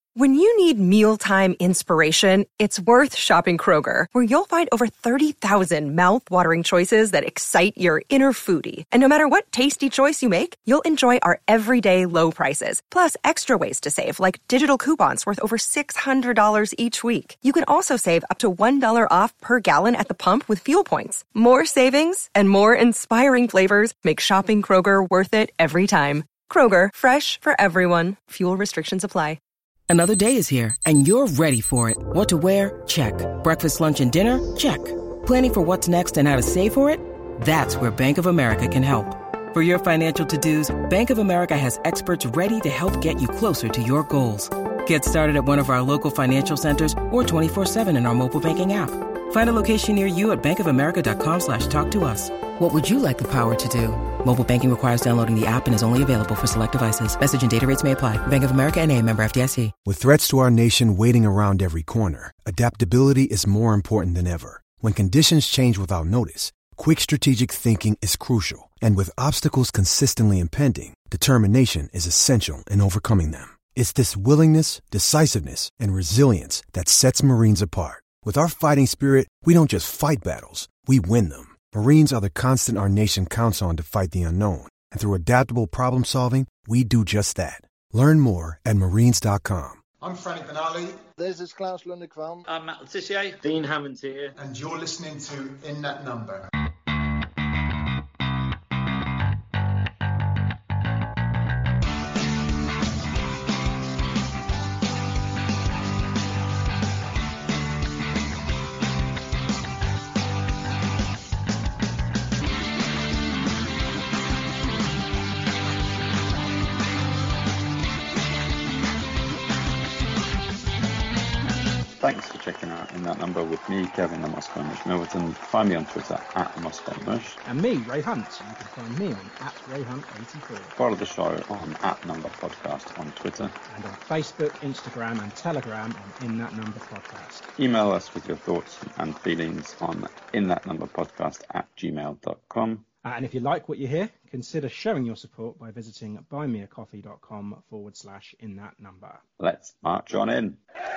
When you need mealtime inspiration, it's worth shopping Kroger, where you'll find over 30,000 mouth-watering choices that excite your inner foodie. And no matter what tasty choice you make, you'll enjoy our everyday low prices, plus extra ways to save, like digital coupons worth over $600 each week. You can also save up to $1 off per gallon at the pump with fuel points. More savings and more inspiring flavors make shopping Kroger worth it every time. Kroger, fresh for everyone. Fuel restrictions apply. Another day is here, and you're ready for it. What to wear? Check. Breakfast, lunch, and dinner? Check. Planning for what's next and how to save for it? That's where Bank of America can help. For your financial to-dos, Bank of America has experts ready to help get you closer to your goals. Get started at one of our local financial centers or 24/7 in our mobile banking app. Find a location near you at bankofamerica.com/talktous. What would you like the power to do? Mobile banking requires downloading the app and is only available for select devices. Message and data rates may apply. Bank of America N.A., member FDIC. With threats to our nation waiting around every corner, adaptability is more important than ever. When conditions change without notice, quick strategic thinking is crucial. And with obstacles consistently impending, determination is essential in overcoming them. It's this willingness, decisiveness, and resilience that sets Marines apart. With our fighting spirit, we don't just fight battles, we win them. Marines are the constant our nation counts on to fight the unknown. And through adaptable problem solving, we do just that. Learn more at marines.com. I'm Frank Benali. This is Klaus Lundekvam. I'm Matt Letitia. Dean Hammond here. And you're listening to In That Number. Thanks for checking out In That Number with me, Kevin the Moscow Mush Milverton. Find me on Twitter at Moscow Mush. And me, Ray Hunt. You can find me on at RayHunt84. Follow the show on at Number Podcast on Twitter. And on Facebook, Instagram and Telegram on In That Number Podcast. Email us with your thoughts and feelings on inthatnumberpodcast@gmail.com. And if you like what you hear, consider showing your support by visiting buymeacoffee.com/inthatnumber. Let's march on in.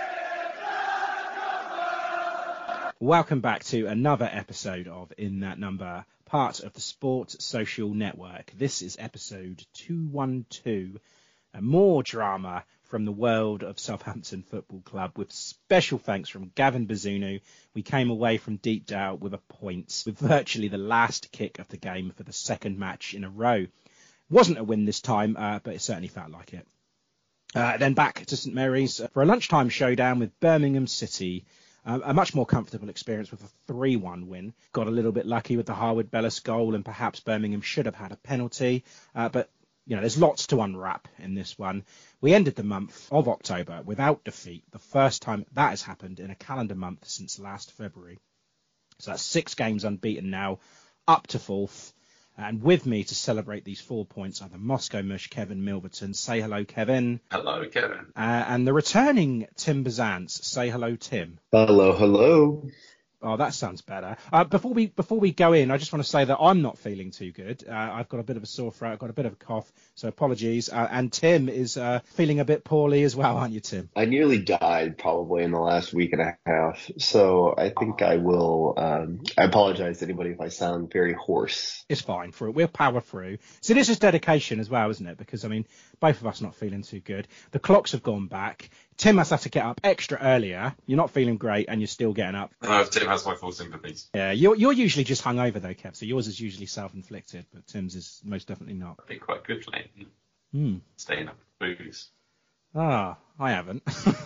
Welcome back to another episode of In That Number, part of the Sport Social Network. This is episode 212, and more drama from the world of Southampton Football Club, with special thanks from Gavin Bazunu. We came away from Deepdale with a point, with virtually the last kick of the game for the second match in a row. Wasn't a win this time, but it certainly felt like it. Then back to St Mary's for a lunchtime showdown with Birmingham City. A much more comfortable experience with a 3-1 win. Got a little bit lucky with the Harwood Bellis goal, and perhaps Birmingham should have had a penalty. But, you know, there's lots to unwrap in this one. We ended the month of October without defeat, the first time that has happened in a calendar month since last February. So that's 6 games unbeaten now, up to 4th. And with me to celebrate these 4 points are the Moscow Mush, Kevin Milverton. Say hello, Kevin. Hello, Kevin. And the returning Tim Bazance. Say hello, Tim. Hello, hello. Oh, that sounds better. Before we go in, I just want to say that I'm not feeling too good. I've got a bit of a sore throat. I've got a bit of a cough, so apologies. And Tim is feeling a bit poorly as well, aren't you, Tim? I nearly died probably in the last week and a half, so I think I will. I apologize to anybody if I sound very hoarse. It's fine. We'll power through. So this is dedication as well, isn't it? Because, I mean, both of us not feeling too good. The clocks have gone back. Tim has had to get up extra earlier. You're not feeling great, and you're still getting up. No, Tim has my full sympathies. Yeah, you're usually just hungover though, Kev. So yours is usually self-inflicted, but Tim's is most definitely not. I've been quite good lately. Staying up with booze. Ah, I haven't.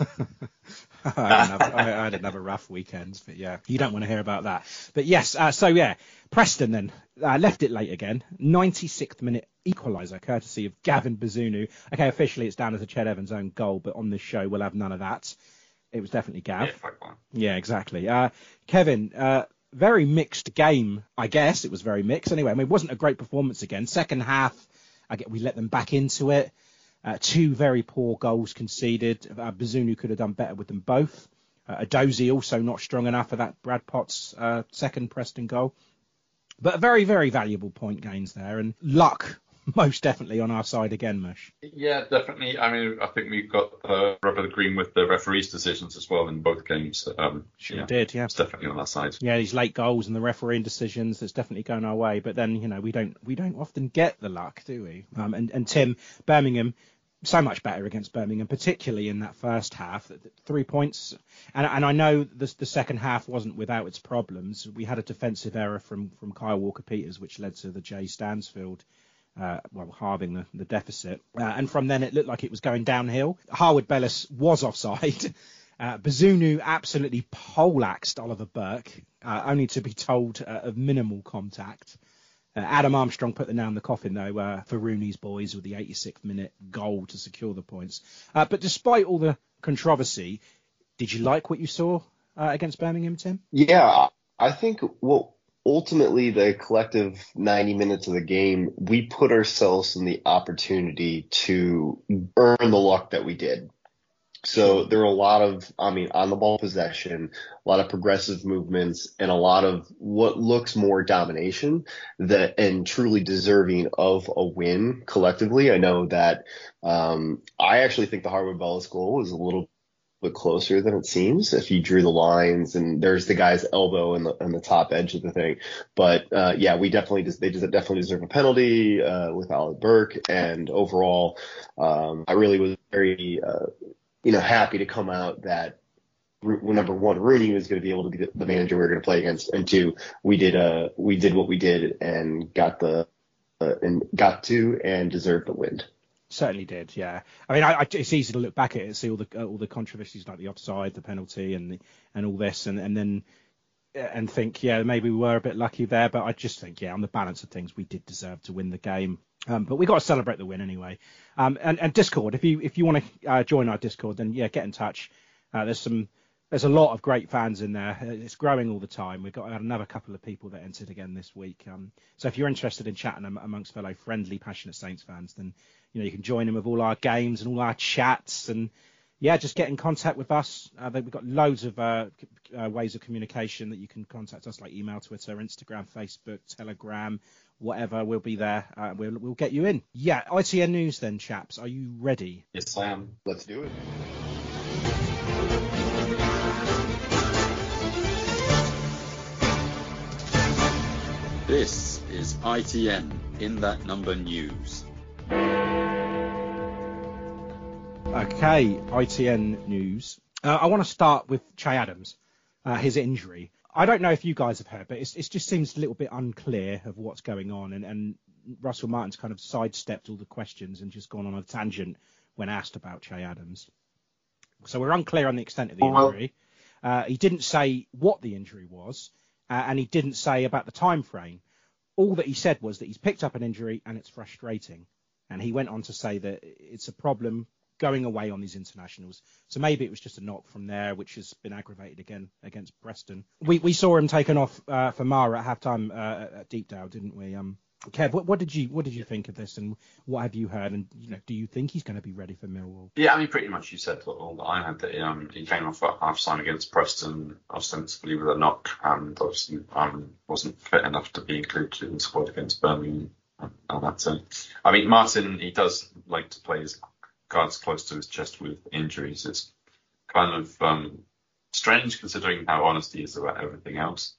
I had another rough weekend, but yeah, you don't want to hear about that. But yes, Preston then left it late again. 96th minute equaliser, courtesy of Gavin Bazunu. Okay, officially it's down as a Ched Evans' own goal, but on this show we'll have none of that. It was definitely Gav. Yeah, exactly. Kevin, very mixed game, I guess. It was very mixed. Anyway, I mean, it wasn't a great performance again. Second half, we let them back into it. 2 very poor goals conceded. Bazunu could have done better with them both. Adozie also not strong enough for that Brad Potts second Preston goal. But a very, very valuable point gains there. And luck most definitely on our side again, Mush. Yeah, definitely. I mean, I think we've got rubber the green with the referees' decisions as well in both games. Did, yeah. It's definitely on our side. Yeah, these late goals and the refereeing decisions, that's definitely going our way. But then, we don't often get the luck, do we? And Tim, Birmingham, so much better against Birmingham, particularly in that first half. 3 points. And I know the second half wasn't without its problems. We had a defensive error from Kyle Walker-Peters, which led to the Jay Stansfield halving the deficit. And from then it looked like it was going downhill. Harwood Bellis was offside. Bazunu absolutely poleaxed Oliver Burke, only to be told of minimal contact. Adam Armstrong put the nail in the coffin, though, for Rooney's boys with the 86th minute goal to secure the points. But despite all the controversy, did you like what you saw against Birmingham, Tim? Yeah, I think ultimately the collective 90 minutes of the game, we put ourselves in the opportunity to earn the luck that we did. So there were a lot of, on the ball possession, a lot of progressive movements, and a lot of what looks more domination and truly deserving of a win collectively. I know that I actually think the Harwood Bellis goal was a little bit closer than it seems if you drew the lines, and there's the guy's elbow in the top edge of the thing. But we definitely deserve a penalty with Oliver Burke, and overall I really was very happy to come out that number one, Rooney was going to be able to be the manager we were going to play against, and two, we did what we did and got to and deserved the win. Certainly did, yeah. I mean, it's easy to look back at it and see all the controversies like the offside, the penalty, and all this, and then think, yeah, maybe we were a bit lucky there. But I just think, yeah, on the balance of things, we did deserve to win the game. But we got to celebrate the win anyway. And Discord, if you want to join our Discord, then yeah, get in touch. There's a lot of great fans in there. It's growing all the time. We've got another couple of people that entered again this week. So if you're interested in chatting amongst fellow friendly, passionate Saints fans, then you can join in with all our games and all our chats, and yeah, just get in contact with us. We've got loads of ways of communication that you can contact us, like email, Twitter, Instagram, Facebook, Telegram, whatever. We'll be there. We'll get you in. Yeah, ITN News then, chaps. Are you ready? Yes, I am. Let's do it. This is ITN in that number news. Okay, ITN News. I want to start with Che Adams, his injury. I don't know if you guys have heard, but it just seems a little bit unclear of what's going on. And Russell Martin's kind of sidestepped all the questions and just gone on a tangent when asked about Che Adams. So we're unclear on the extent of the injury. He didn't say what the injury was, and he didn't say about the time frame. All that he said was that he's picked up an injury and it's frustrating. And he went on to say that it's a problem going away on these internationals. So maybe it was just a knock from there, which has been aggravated again against Preston. We saw him taken off for Mara at halftime at Deepdale, didn't we? Kev, what did you think of this, and what have you heard? And do you think he's going to be ready for Millwall? Yeah, I mean, pretty much you said all that I had. That he came off at half-time against Preston, ostensibly with a knock, and obviously wasn't fit enough to be included in the squad against Birmingham. And that's it. I mean, Martin, he does like to play his cards close to his chest with injuries. It's kind of strange considering how honest he is about everything else.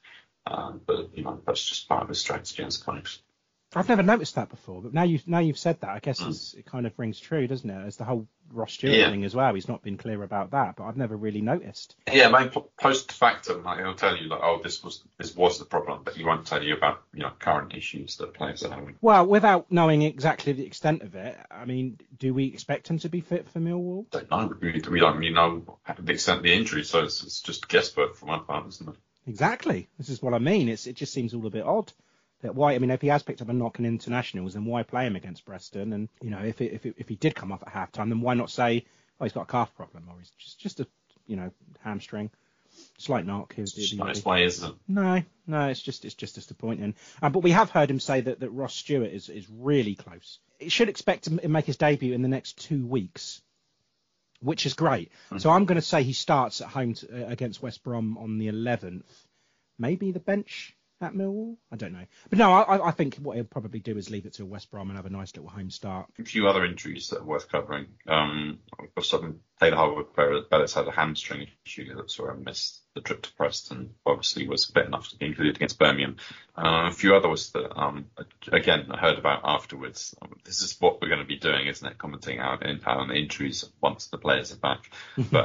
But that's just part of his strategy as coach. I've never noticed that before, but now you've said that, I guess it kind of rings true, doesn't it? It's the whole Ross Stewart thing as well. He's not been clear about that, but I've never really noticed. Yeah, I mean, post factum, he'll tell you this was the problem, but he won't tell you about current issues that players are having. Well, without knowing exactly the extent of it, I mean, do we expect him to be fit for Millwall? I don't know. We don't really know the extent of the injury, so it's just guesswork from our part, isn't it? Exactly. This is what I mean. It just seems all a bit odd. Why? I mean, if he has picked up a knock in internationals, then why play him against Preston? And if he did come off at halftime, then why not say, oh, he's got a calf problem, or he's just a hamstring, slight knock. It's not his way, is it? No, it's just disappointing. But we have heard him say that Ross Stewart is really close. He should expect to make his debut in the next 2 weeks, which is great. So I'm going to say he starts at home against West Brom on the 11th. Maybe the bench at Millwall? I don't know. But no, I think what he'll probably do is leave it to West Brom and have a nice little home start. A few other injuries that are worth covering. Taylor Harwood-Bellis had a hamstring issue that sort of missed the trip to Preston. Obviously was fit enough to be included against Birmingham. A few others that, again, I heard about afterwards. This is what we're going to be doing, isn't it? Commenting out on injuries once the players are back. But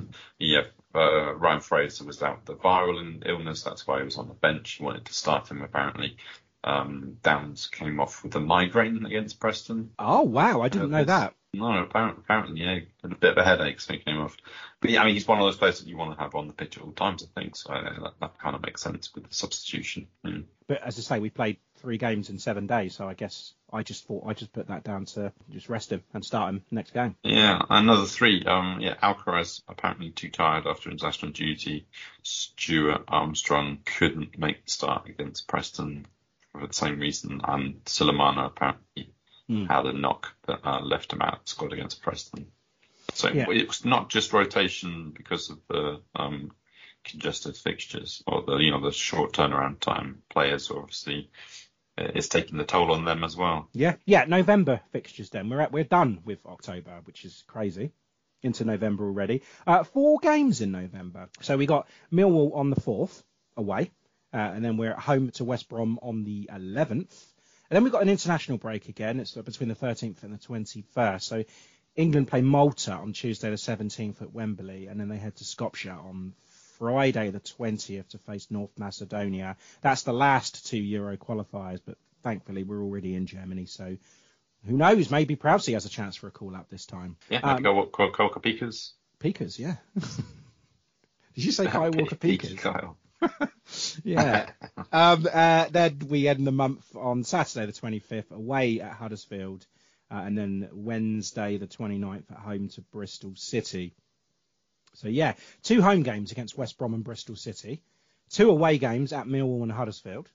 Ryan Fraser was out with the viral illness. That's why he was on the bench. He wanted to start him, apparently. Downs came off with a migraine against Preston. Oh, wow. I didn't know that. No, apparently, yeah, had a bit of a headache, so he came off. But yeah, I mean, he's one of those players that you want to have on the pitch at all times, I think. So that kind of makes sense with the substitution. Mm. But as I say, we played 3 games in 7 days, so I guess I just put that down to just rest him and start him next game. Yeah, another 3. Alcaraz apparently too tired after international duty. Stuart Armstrong couldn't make the start against Preston for the same reason, and Sulemana apparently had a knock that left him out of the squad against Preston. So it was not just rotation because of the congested fixtures or the short turnaround time. Players obviously it's taking the toll on them as well. Yeah. November fixtures. Then we're done with October, which is crazy. Into November already. 4 games in November. So we got Millwall on the 4th away, and then we're at home to West Brom on the 11th. And then we've got an international break again. It's between the 13th and the 21st. So England play Malta on Tuesday the 17th at Wembley, and then they head to Skopje on Friday the 20th to face North Macedonia. That's the last 2 Euro qualifiers, but thankfully we're already in Germany, so who knows? Maybe Prowsey has a chance for a call-up this time. Yeah, maybe go Pikas. Pikas, yeah. Did you say Kyle Walker Pikas? Kyle. Yeah. Then we end the month on Saturday the 25th away at Huddersfield, and then Wednesday the 29th at home to Bristol City. So 2 home games against West Brom and Bristol City, 2 away games at Millwall and Huddersfield.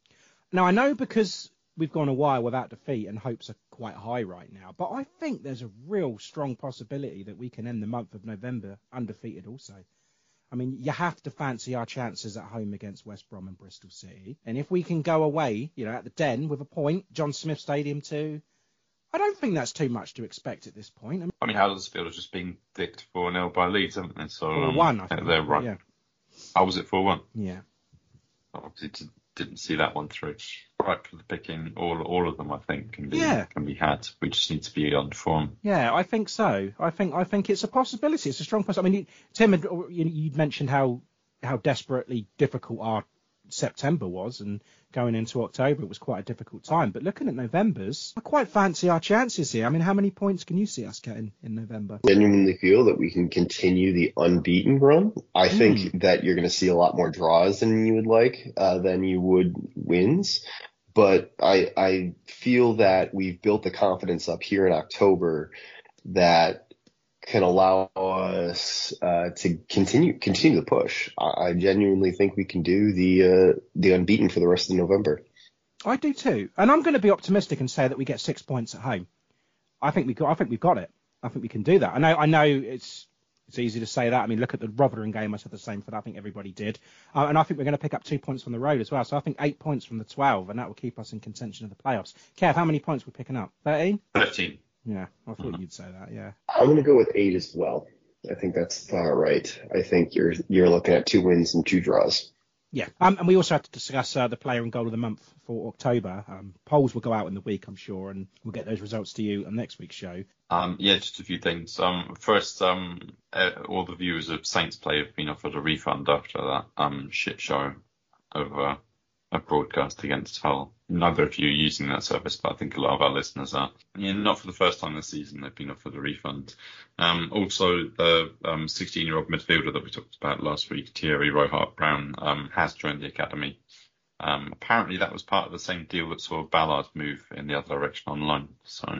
Now I know because we've gone a while without defeat and hopes are quite high right now, but I think there's a real strong possibility that we can end the month of November undefeated also. I mean, you have to fancy our chances at home against West Brom and Bristol City. And if we can go away, at the Den with a point, John Smith Stadium too, I don't think that's too much to expect at this point. I mean, Huddersfield has just been dicked 4-0 by Leeds, haven't they? So 4-1, I think. They're right. Yeah. Oh, was it 4-1? Yeah. Obviously didn't see that one through. Right for the picking, all of them, I think, can be had. We just need to be on form. Yeah, I think so. I think it's a possibility. It's a strong possibility. I mean, Tim, you'd mentioned how desperately difficult our September was, and going into October it was quite a difficult time. But looking at November's, I quite fancy our chances here. I mean, how many points can you see us getting in November? I genuinely feel that we can continue the unbeaten run. I think that you're going to see a lot more draws than you would like, than you would wins. But I feel that we've built the confidence up here in October that can allow us to continue the push. I genuinely think we can do the unbeaten for the rest of November. I do too, and I'm going to be optimistic and say that we get 6 points at home. I think we've got it. I think we can do that. I know it's easy to say that. I mean, look at the Rotherham game. I said the same for that. I think everybody did. And I think we're going to pick up 2 points from the road as well. So I think 8 points from the 12, and that will keep us in contention of the playoffs. Kev, how many points are we picking up? 13? 13. Yeah, I thought you'd say that, yeah. I'm going to go with 8 as well. I think that's about right. I think you're looking at 2 wins and 2 draws. Yeah, and we also have to discuss the player and goal of the month for October. Polls will go out in the week, I'm sure, and we'll get those results to you on next week's show. Just a few things. First, all the viewers of Saints Play have been offered a refund after that shit show over a broadcast against Hull. Neither of you are using that service, but I think a lot of our listeners are. Yeah, not for the first time this season they've been offered a refund. Also, the 16-year-old midfielder that we talked about last week, Thierry Royhart-Brown, has joined the academy. Apparently that was part of the same deal that saw Ballard move in the other direction on loan. So,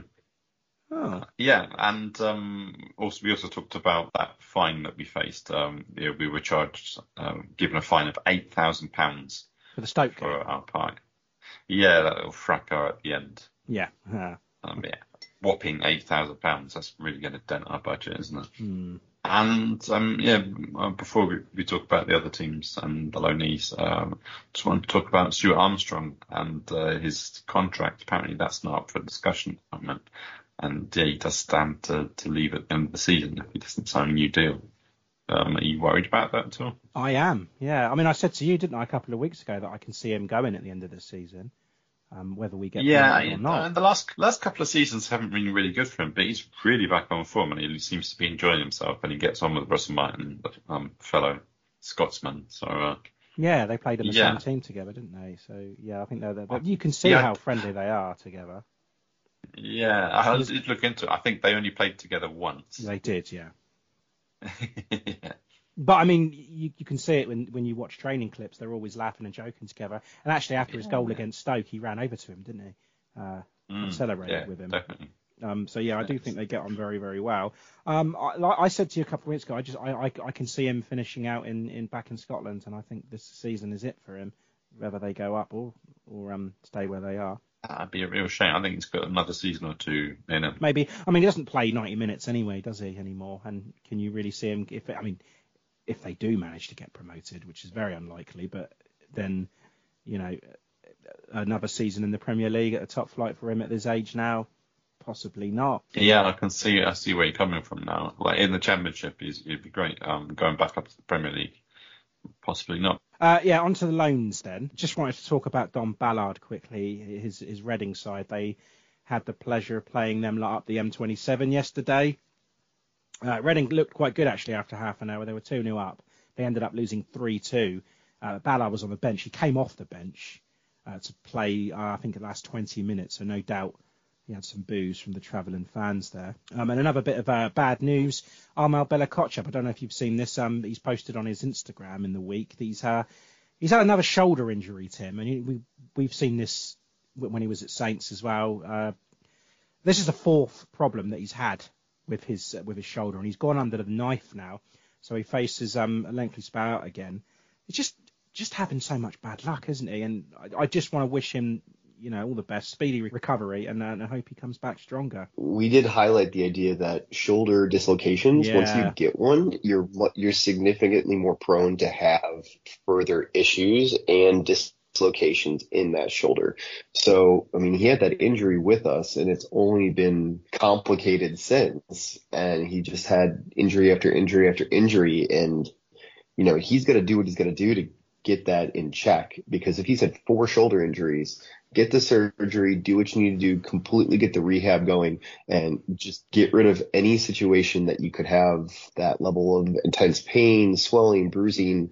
and we also talked about that fine that we faced. We were charged, given a fine of £8,000 for the Stoke for our part. Yeah, that little fracas at the end. Yeah. Whopping £8,000. That's really going to dent our budget, isn't it? And before we talk about the other teams and the loanees, just want to talk about Stuart Armstrong and his contract. Apparently, that's not up for discussion at the moment. And he does stand to leave at the end of the season if he doesn't sign a new deal. Are you worried about that at all? I am, yeah. I mean, I said to you, didn't I, a couple of weeks ago that I can see him going at the end of the season. Whether we get promoted or not. The last couple of seasons haven't been really good for him, but he's really back on form and he seems to be enjoying himself, and he gets on with Russell Martin, fellow Scotsman. So yeah, they played in the same team together, didn't they? So yeah, I think they're you can see how friendly they are together. Yeah, I did look into it. I think they only played together once. They did, yeah. Yeah. But I mean, you can see it when you watch training clips. They're always laughing and joking together. And actually, after his goal against Stoke, he ran over to him, didn't he? And celebrated with him. Definitely. So yeah, I do think they get on very, very well. Like I said to you a couple of weeks ago, I can see him finishing out back in Scotland, and I think this season is it for him, whether they go up or stay where they are. That'd be a real shame. I think he's got another season or two in him. Maybe. I mean, he doesn't play 90 minutes anyway, does he, anymore? And can you really see him if they do manage to get promoted, which is very unlikely, but then, another season in the Premier League at a top flight for him at this age now, possibly not. Yeah, I see where you're coming from now. Like in the Championship, it'd be great. Going back up to the Premier League, possibly not. On to the loans then. Just wanted to talk about Don Ballard quickly, his Reading side. They had the pleasure of playing them up the M27 yesterday. Reading looked quite good, actually, after half an hour. They were 2-0 up. They ended up losing 3-2. Ballard was on the bench. He came off the bench to play, I think, the last 20 minutes. So no doubt he had some boos from the travelling fans there. And another bit of bad news. Armel Bella-Kotchap, I don't know if you've seen this. He's posted on his Instagram in the week. He's had another shoulder injury, Tim. And we've seen this when he was at Saints as well. This is the fourth problem that he's had with his shoulder, and he's gone under the knife now, so he faces a lengthy spell out again. It's just having so much bad luck, isn't he? And I just want to wish him, all the best, speedy recovery, and I hope he comes back stronger. We did highlight the idea that shoulder dislocations, once you get one, you're significantly more prone to have further issues and dislocations in that shoulder. So, I mean, he had that injury with us, and it's only been complicated since. And he just had injury after injury after injury. And, he's got to do what he's got to do to get that in check. Because if he's had 4 shoulder injuries, get the surgery, do what you need to do, completely get the rehab going, and just get rid of any situation that you could have that level of intense pain, swelling, bruising,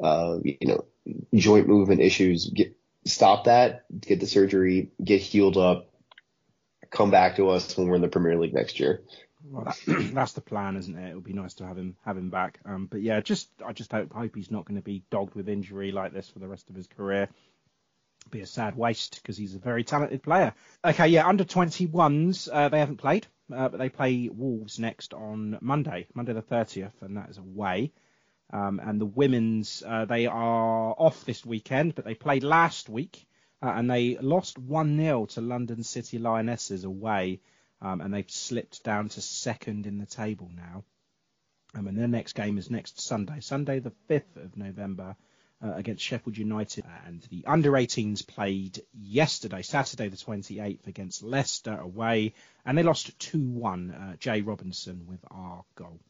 joint movement issues. Stop that, get the surgery, get healed up, come back to us when we're in the Premier League next year. Well, that's the plan, isn't it? It would be nice to have him back. But yeah, I just hope he's not going to be dogged with injury like this for the rest of his career. It'd be a sad waste because he's a very talented player. Okay, yeah, under 21s, they haven't played, but they play Wolves next on Monday the 30th, and that is away. And the women's, they are off this weekend, but they played last week, and they lost 1-0 to London City Lionesses away, and they've slipped down to second in the table now. And their next game is next Sunday the 5th of November, against Sheffield United. And the under-18s played yesterday, Saturday the 28th, against Leicester away, and they lost 2-1, Jay Robinson with our goal.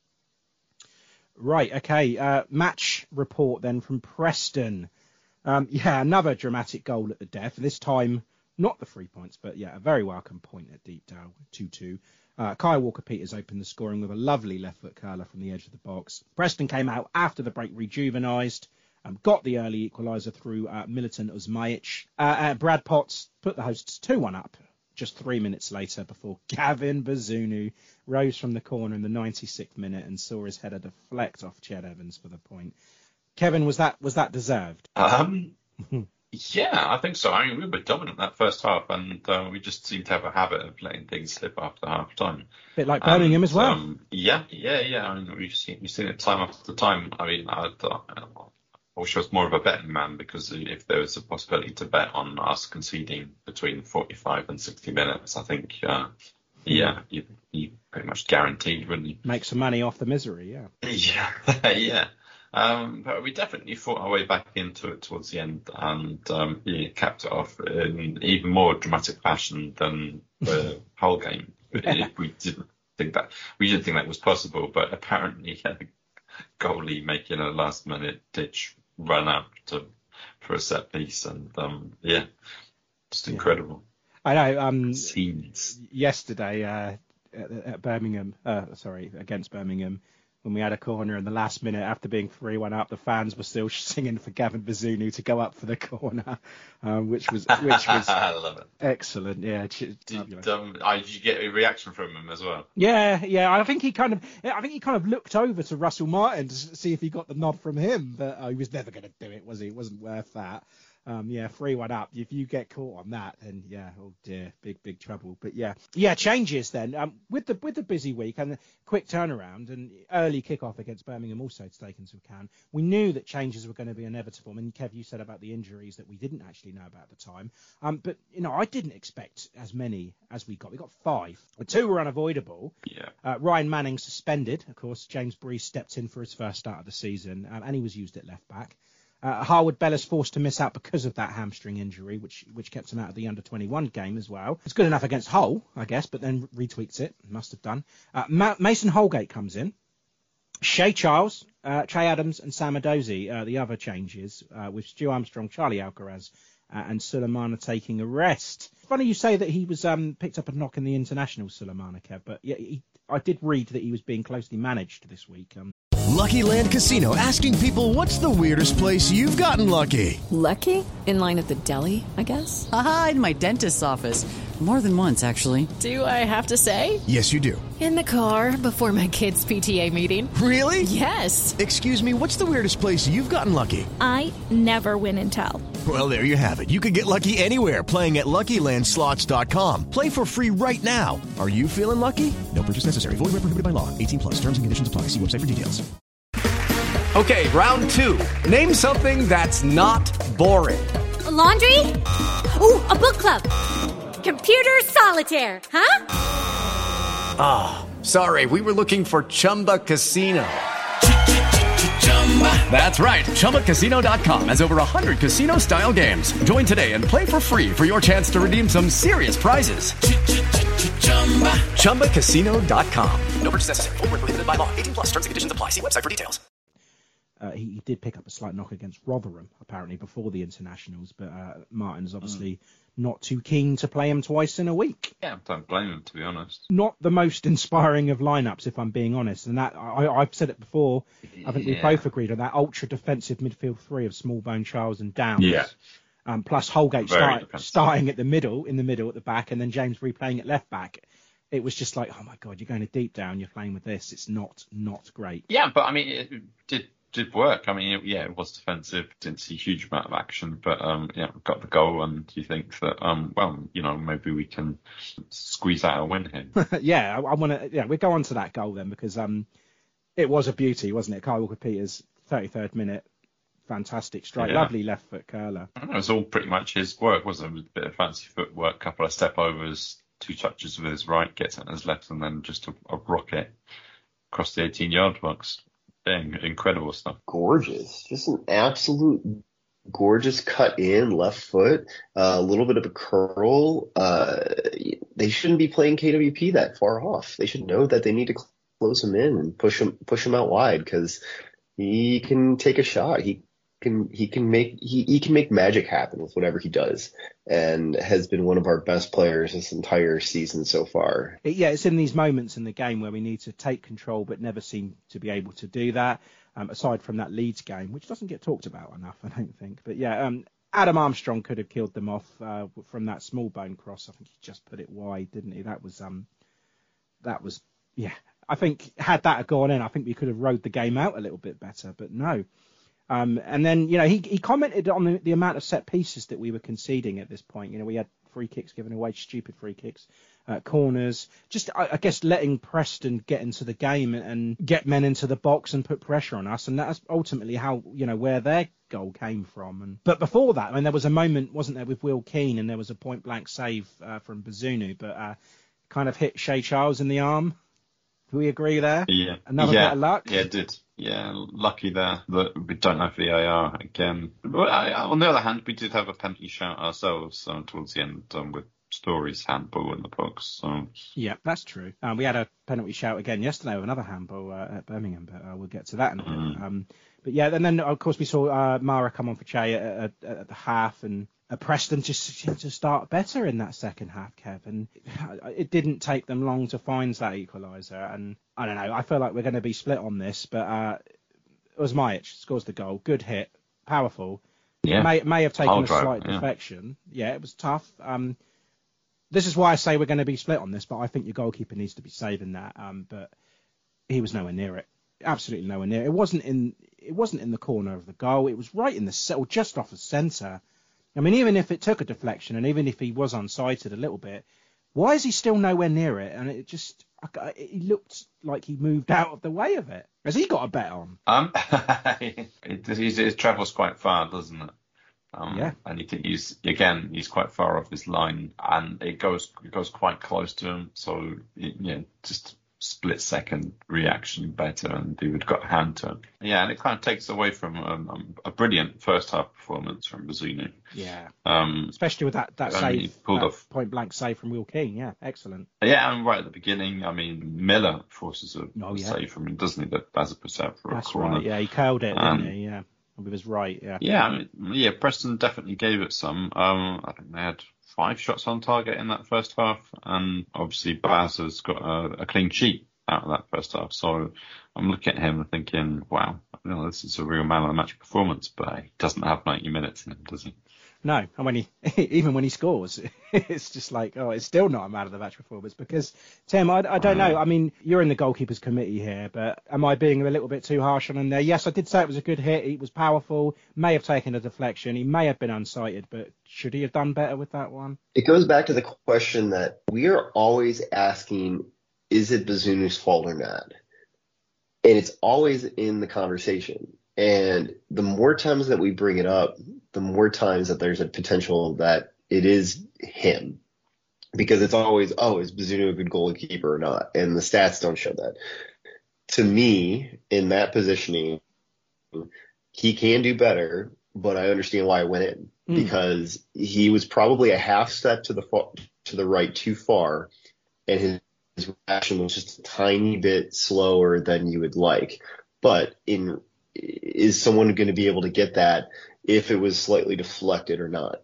Right, okay, match report then from Preston. Another dramatic goal at the death, this time not the 3 points, but a very welcome point at Deepdale, 2-2. Kyle Walker-Peters opened the scoring with a lovely left-foot curler from the edge of the box. Preston came out after the break rejuvenised, got the early equaliser through Militon Osmajic. Brad Potts put the hosts 2-1 up just 3 minutes later before Gavin Bazunu rose from the corner in the 96th minute and saw his header deflect off Ched Evans for the point. Kevin, was that deserved? Yeah, I think so. I mean, we were dominant that first half, and we just seemed to have a habit of letting things slip after half time. A bit like Birmingham as well. Yeah. I mean, we've seen it time after time. I mean, I wish I was more of a betting man, because if there was a possibility to bet on us conceding between 45 and 60 minutes, I think, you he pretty much guaranteed, wouldn't he? Make some money off the misery, yeah. Yeah, yeah. But we definitely fought our way back into it towards the end, and capped it off in even more dramatic fashion than the whole game. We didn't think that was possible, but apparently a goalie making a last-minute ditch run out for a set piece, and just incredible. I know. Scenes. Yesterday at Birmingham, against Birmingham, when we had a corner in the last minute after being 3-1 up, the fans were still singing for Gavin Bazunu to go up for the corner, which was I love it. Excellent. Yeah. Did you get a reaction from him as well? Yeah. I think he kind of looked over to Russell Martin to see if he got the nod from him, but he was never going to do it, was he? It wasn't worth that. 3-1 up. If you get caught on that, then oh dear, big trouble. But changes then. With the busy week and the quick turnaround and early kickoff against Birmingham also to take into account, we knew that changes were going to be inevitable. And Kev, you said about the injuries that we didn't actually know about at the time. But I didn't expect as many as we got. We got 5. 2 were unavoidable. Yeah. Ryan Manning suspended. Of course, James Breeze stepped in for his first start of the season, and he was used at left back. Harwood Bellis forced to miss out because of that hamstring injury, which kept him out of the under-21 game as well. It's good enough against Hull, I guess, but then retweets it. Must have done. Mason Holgate comes in. Shea Charles, Trey Adams and Sam Adozi, the other changes, with Stu Armstrong, Charlie Alcaraz and Sulemana taking a rest. Funny you say that he was picked up a knock in the international, Sulemana, Kev, but I did read that he was being closely managed this week. Lucky Land Casino, asking people, what's the weirdest place you've gotten lucky? Lucky? In line at the deli, I guess? Aha, in my dentist's office. More than once, actually. Do I have to say? Yes, you do. In the car before my kids' PTA meeting. Really? Yes. Excuse me, what's the weirdest place you've gotten lucky? I never win and tell. Well, there you have it. You can get lucky anywhere, playing at LuckyLandSlots.com. Play for free right now. Are you feeling lucky? No purchase necessary. Void where prohibited by law. 18+. Terms and conditions apply. See website for details. Okay, round 2. Name something that's not boring. A laundry? Ooh, a book club. Computer solitaire, huh? Ah, sorry, we were looking for Chumba Casino. That's right, ChumbaCasino.com has over 100 casino-style games. Join today and play for free for your chance to redeem some serious prizes. ChumbaCasino.com. No purchase necessary. Void where prohibited by law. 18+. Terms and conditions apply. See website for details. He did pick up a slight knock against Rotherham, apparently, before the internationals, but Martin's obviously not too keen to play him twice in a week. Yeah, don't blame him, to be honest. Not the most inspiring of lineups, if I'm being honest. And that I've said it before. I think we both agreed on that ultra defensive midfield 3 of Smallbone, Charles and Downs. Yeah. Plus Holgate starting in the middle at the back, and then James replaying at left back. It was just like, oh my God, you're going to deep down. You're playing with this. It's not great. Yeah, but I mean, it did work. I mean, it was defensive. Didn't see a huge amount of action, but got the goal. And you think that maybe we can squeeze out a win here. Yeah, I want to. Yeah, we'll go on to that goal then, because it was a beauty, wasn't it? Kyle Walker-Peters, 33rd minute, fantastic strike, lovely left foot curler. It was all pretty much his work, wasn't it? A bit of fancy footwork, couple of step overs, 2 touches with his right, gets it on his left, and then just a rocket across the 18-yard box. Dang, incredible stuff. Gorgeous. Just an absolute gorgeous cut in left foot, a little bit of a curl. They shouldn't be playing KWP that far off. They should know that they need to close him in and push him out wide, because he can take a shot. He can make magic happen with whatever he does, and has been one of our best players this entire season so far. It's in these moments in the game where we need to take control but never seem to be able to do that, aside from that Leeds game, which doesn't get talked about enough, I don't think. But Adam Armstrong could have killed them off from that small bone cross. I think he just put it wide, didn't he? That was I think had that gone in, I think we could have rode the game out a little bit better, but no. And then, he commented on the amount of set pieces that we were conceding at this point. We had free kicks given away, stupid free kicks, corners, just, I guess, letting Preston get into the game and get men into the box and put pressure on us. And that's ultimately how, where their goal came from. But before that, there was a moment, wasn't there, with Will Keane, and there was a point blank save from Bazunu, but kind of hit Shea Charles in the arm. Do we agree there? Yeah. Another bit of luck? Yeah, it did. Yeah, lucky there that we don't have VAR again. But on the other hand, we did have a penalty shout ourselves towards the end with Story's handball in the box. So. Yeah, that's true. We had a penalty shout again yesterday with another handball at Birmingham, but we'll get to that in a bit. But yeah, and then of course we saw Mara come on for Che at the half, and Preston just seemed to start better in that second half, Kev. And it didn't take them long to find that equaliser. And I don't know, I feel like we're going to be split on this, but Osmajic scores the goal. Good hit, powerful. Yeah. May have taken a slight deflection. Yeah, it was tough. This is why I say we're going to be split on this, but I think your goalkeeper needs to be saving that. But he was nowhere near it. Absolutely nowhere near it. It wasn't in the corner of the goal. It was right in the or just off the centre. I mean, even if it took a deflection and even if he was unsighted a little bit, why is he still nowhere near it? And it looked like he moved out of the way of it. Has he got a bet on? It travels quite far, doesn't it? Yeah. And he's quite far off his line, and it goes quite close to him. So just split second reaction better, and he would have got a hand to him. Yeah, and it kind of takes away from a brilliant first half performance from Bazunu. Yeah. Especially with that save, pulled off point blank save from Will Keane. Yeah, excellent. Yeah, and right at the beginning, I mean, Miller forces a save from him, doesn't he? That Bazza puts out for a corner. Right. Yeah, he curled it, didn't he? Yeah. With his right, yeah. Yeah, Preston definitely gave it some. I think they had 5 shots on target in that first half, and obviously Baz has got a clean sheet out of that first half. So I'm looking at him and thinking, wow, this is a real man of the match performance, but he doesn't have 90 minutes in him, does he? No, and even when he scores, it's just like, it's still not a man of the match performance. Because Tim, I don't know. I mean, you're in the goalkeepers committee here, but am I being a little bit too harsh on him there? Yes, I did say it was a good hit. It was powerful. May have taken a deflection. He may have been unsighted, but should he have done better with that one? It goes back to the question that we are always asking: is it Bazunu's fault or not? And it's always in the conversation. And the more times that we bring it up, the more times that there's a potential that it is him. Because it's always, is Bazunu a good goalkeeper or not? And the stats don't show that. To me, in that positioning, he can do better, but I understand why I went in. Because he was probably a half step to the right too far, and his reaction was just a tiny bit slower than you would like. But is someone going to be able to get that if it was slightly deflected or not?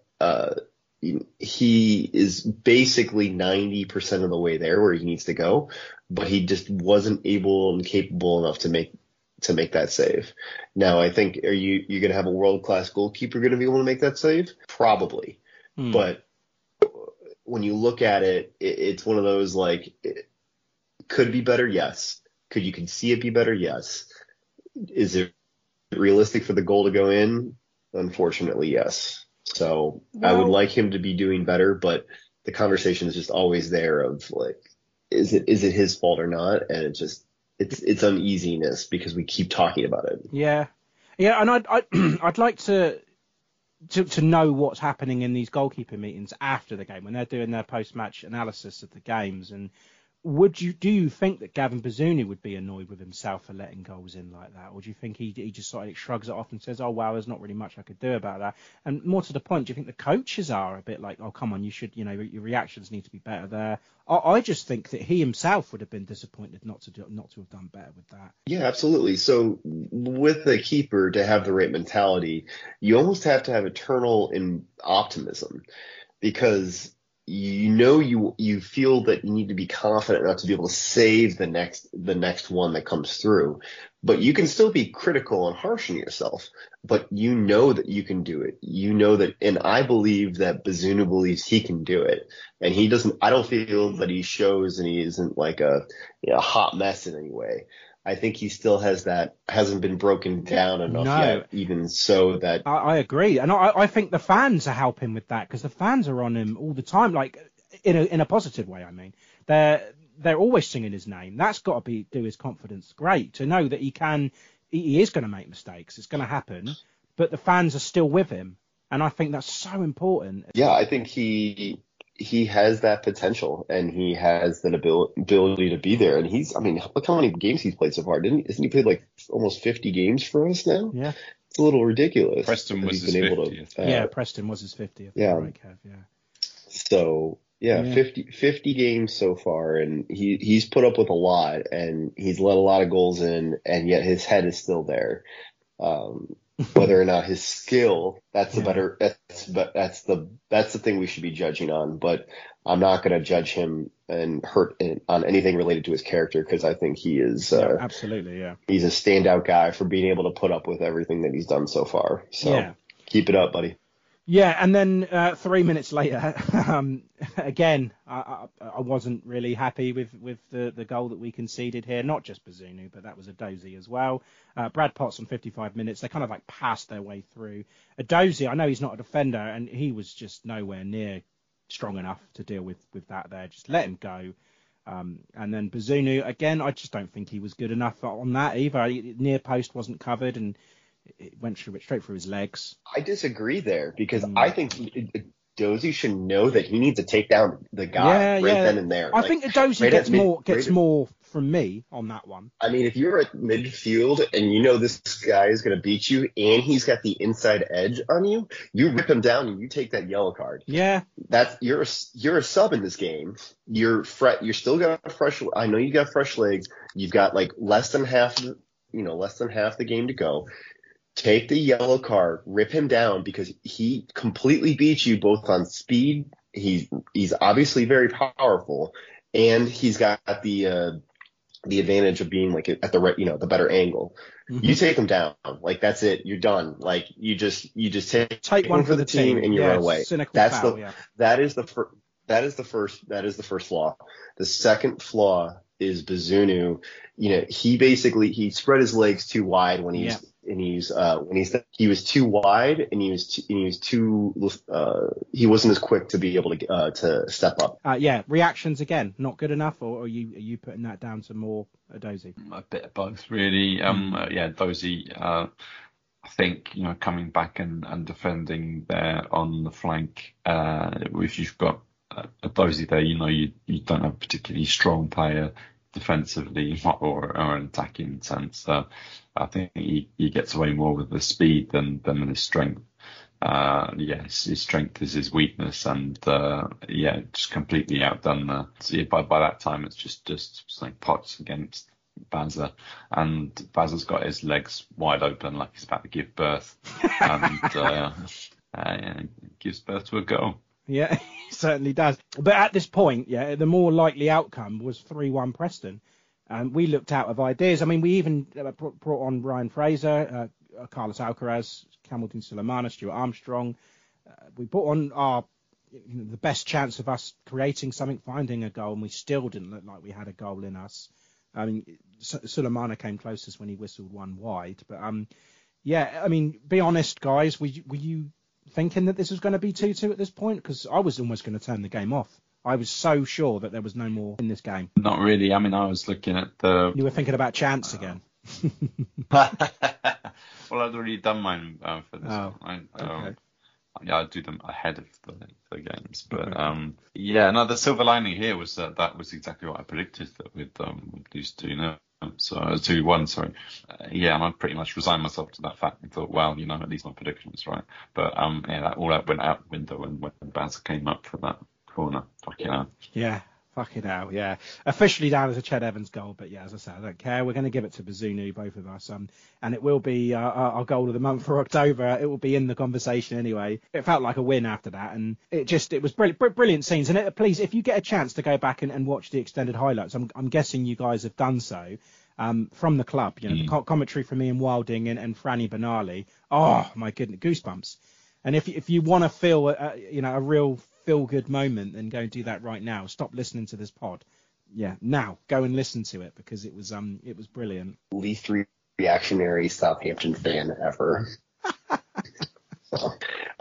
He is basically 90% of the way there where he needs to go, but he just wasn't able and capable enough to make that save. Now, I think, are you going to have a world-class goalkeeper going to be able to make that save? Probably. But when you look at it, it's one of those, like, could it be better? Yes. Could you see it be better? Yes. Is it realistic for the goal to go in? Unfortunately, yes. So I would like him to be doing better, but the conversation is just always there of, like, is it his fault or not? And it's uneasiness because we keep talking about it. Yeah. And I'd like to know what's happening in these goalkeeper meetings after the game when they're doing their post-match analysis of the games. And do you think that Gavin Bazunu would be annoyed with himself for letting goals in like that? Or do you think he just sort of shrugs it off and says, oh, wow, there's not really much I could do about that? And more to the point, do you think the coaches are a bit like, oh, come on, you should, your reactions need to be better there? I just think that he himself would have been disappointed not to have done better with that. Yeah, absolutely. So with the keeper to have the right mentality, you almost have to have eternal optimism, because you feel that you need to be confident enough to be able to save the next one that comes through. But you can still be critical and harsh on yourself, but you know that you can do it. You know that, and I believe that Bazunu believes he can do it. And he doesn't, I don't feel that he shows, and he isn't like a hot mess in any way. I think he still has that, hasn't been broken down enough yet, even so that... I agree. And I think the fans are helping with that, because the fans are on him all the time, like in a positive way, I mean. They're always singing his name. That's got to do his confidence great, to know that he is going to make mistakes. It's going to happen, but the fans are still with him. And I think that's so important. Yeah, I think he he has that potential, and he has that ability to be there. And look how many games he's played so far. Isn't he played like almost 50 games for us now? Yeah. It's a little ridiculous. Preston was his 50th. Preston was his 50th. Yeah. Right, Kev, yeah. So, 50 games so far, and he's put up with a lot, and he's let a lot of goals in, and yet his head is still there. Whether or not his skill, that's the thing we should be judging on. But I'm not going to judge him and on anything related to his character, because I think he is absolutely, he's a standout guy for being able to put up with everything that he's done so far. So keep it up, buddy. Yeah, and then 3 minutes later, again, I wasn't really happy with the goal that we conceded here. Not just Bazunu, but that was Edozie as well. Brad Potts on 55 minutes, they kind of like passed their way through. Edozie, I know he's not a defender, and he was just nowhere near strong enough to deal with that there. Just let him go. And then Bazunu, again, I just don't think he was good enough on that either. Near post wasn't covered, and it went straight through his legs. I disagree there, because I think Edozie should know that he needs to take down the guy then and there. I think Edozie gets more from me on that one. I mean, if you're at midfield and you know this guy is going to beat you and he's got the inside edge on you, you rip him down and you take that yellow card. Yeah. You're a sub in this game. You're still got fresh. I know you got fresh legs. You've got like less than half the game to go. Take the yellow card, rip him down, because he completely beats you both on speed. He's obviously very powerful, and he's got the advantage of being like at the better angle. Mm-hmm. You take him down, like that's it. You're done. Like you just take one for the team and you run away. That is the first flaw. The second flaw is Bazunu. He spread his legs too wide when he was too wide, and he wasn't as quick to be able to step up. Reactions again, not good enough, or are you putting that down to more Edozie? A bit of both, really. Edozie, I think, coming back and defending there on the flank, if you've got Edozie there, you don't have a particularly strong player defensively or an attacking sense. I think he gets away more with the speed than his strength. His strength is his weakness, and just completely outdone there. So by that time, it's just like Potts against Bazza, and Bazza's got his legs wide open like he's about to give birth, and gives birth to a goal. Yeah, he certainly does. But at this point, the more likely outcome was 3-1 Preston. We looked out of ideas. I mean, we even brought on Ryan Fraser, Carlos Alcaraz, Kamaldeen Sulemana, Stuart Armstrong. We brought on the best chance of us creating something, finding a goal, and we still didn't look like we had a goal in us. I mean, Sulemana came closest when he whistled one wide. But, be honest, guys, were you thinking that this was going to be 2-2 at this point? Because I was almost going to turn the game off. I was so sure that there was no more in this game. Not really. I mean, I was looking at the... You were thinking about chance again. Well, I'd already done mine for this. Oh, okay. I do them ahead of the games. But, the silver lining here was that was exactly what I predicted, that with these two, so 2-1, sorry. And I pretty much resigned myself to that fact and thought, well, at least my prediction was right. But that went out the window when Baz came up for that corner. Fucking hell. Yeah, fucking hell, yeah. Officially down as a Ched Evans goal, but as I said, I don't care. We're going to give it to Bazunu, both of us, and it will be our goal of the month for October. It will be in the conversation anyway. It felt like a win after that, and it was brilliant scenes. And please, if you get a chance to go back and watch the extended highlights, I'm guessing you guys have done so. From the club, the commentary from Ian Wilding and Franny Benali. Oh my goodness, goosebumps! And if you want to feel a real feel-good moment, then go and do that right now. Stop listening to this pod. Now go and listen to it, because it was brilliant. Least reactionary Southampton fan ever.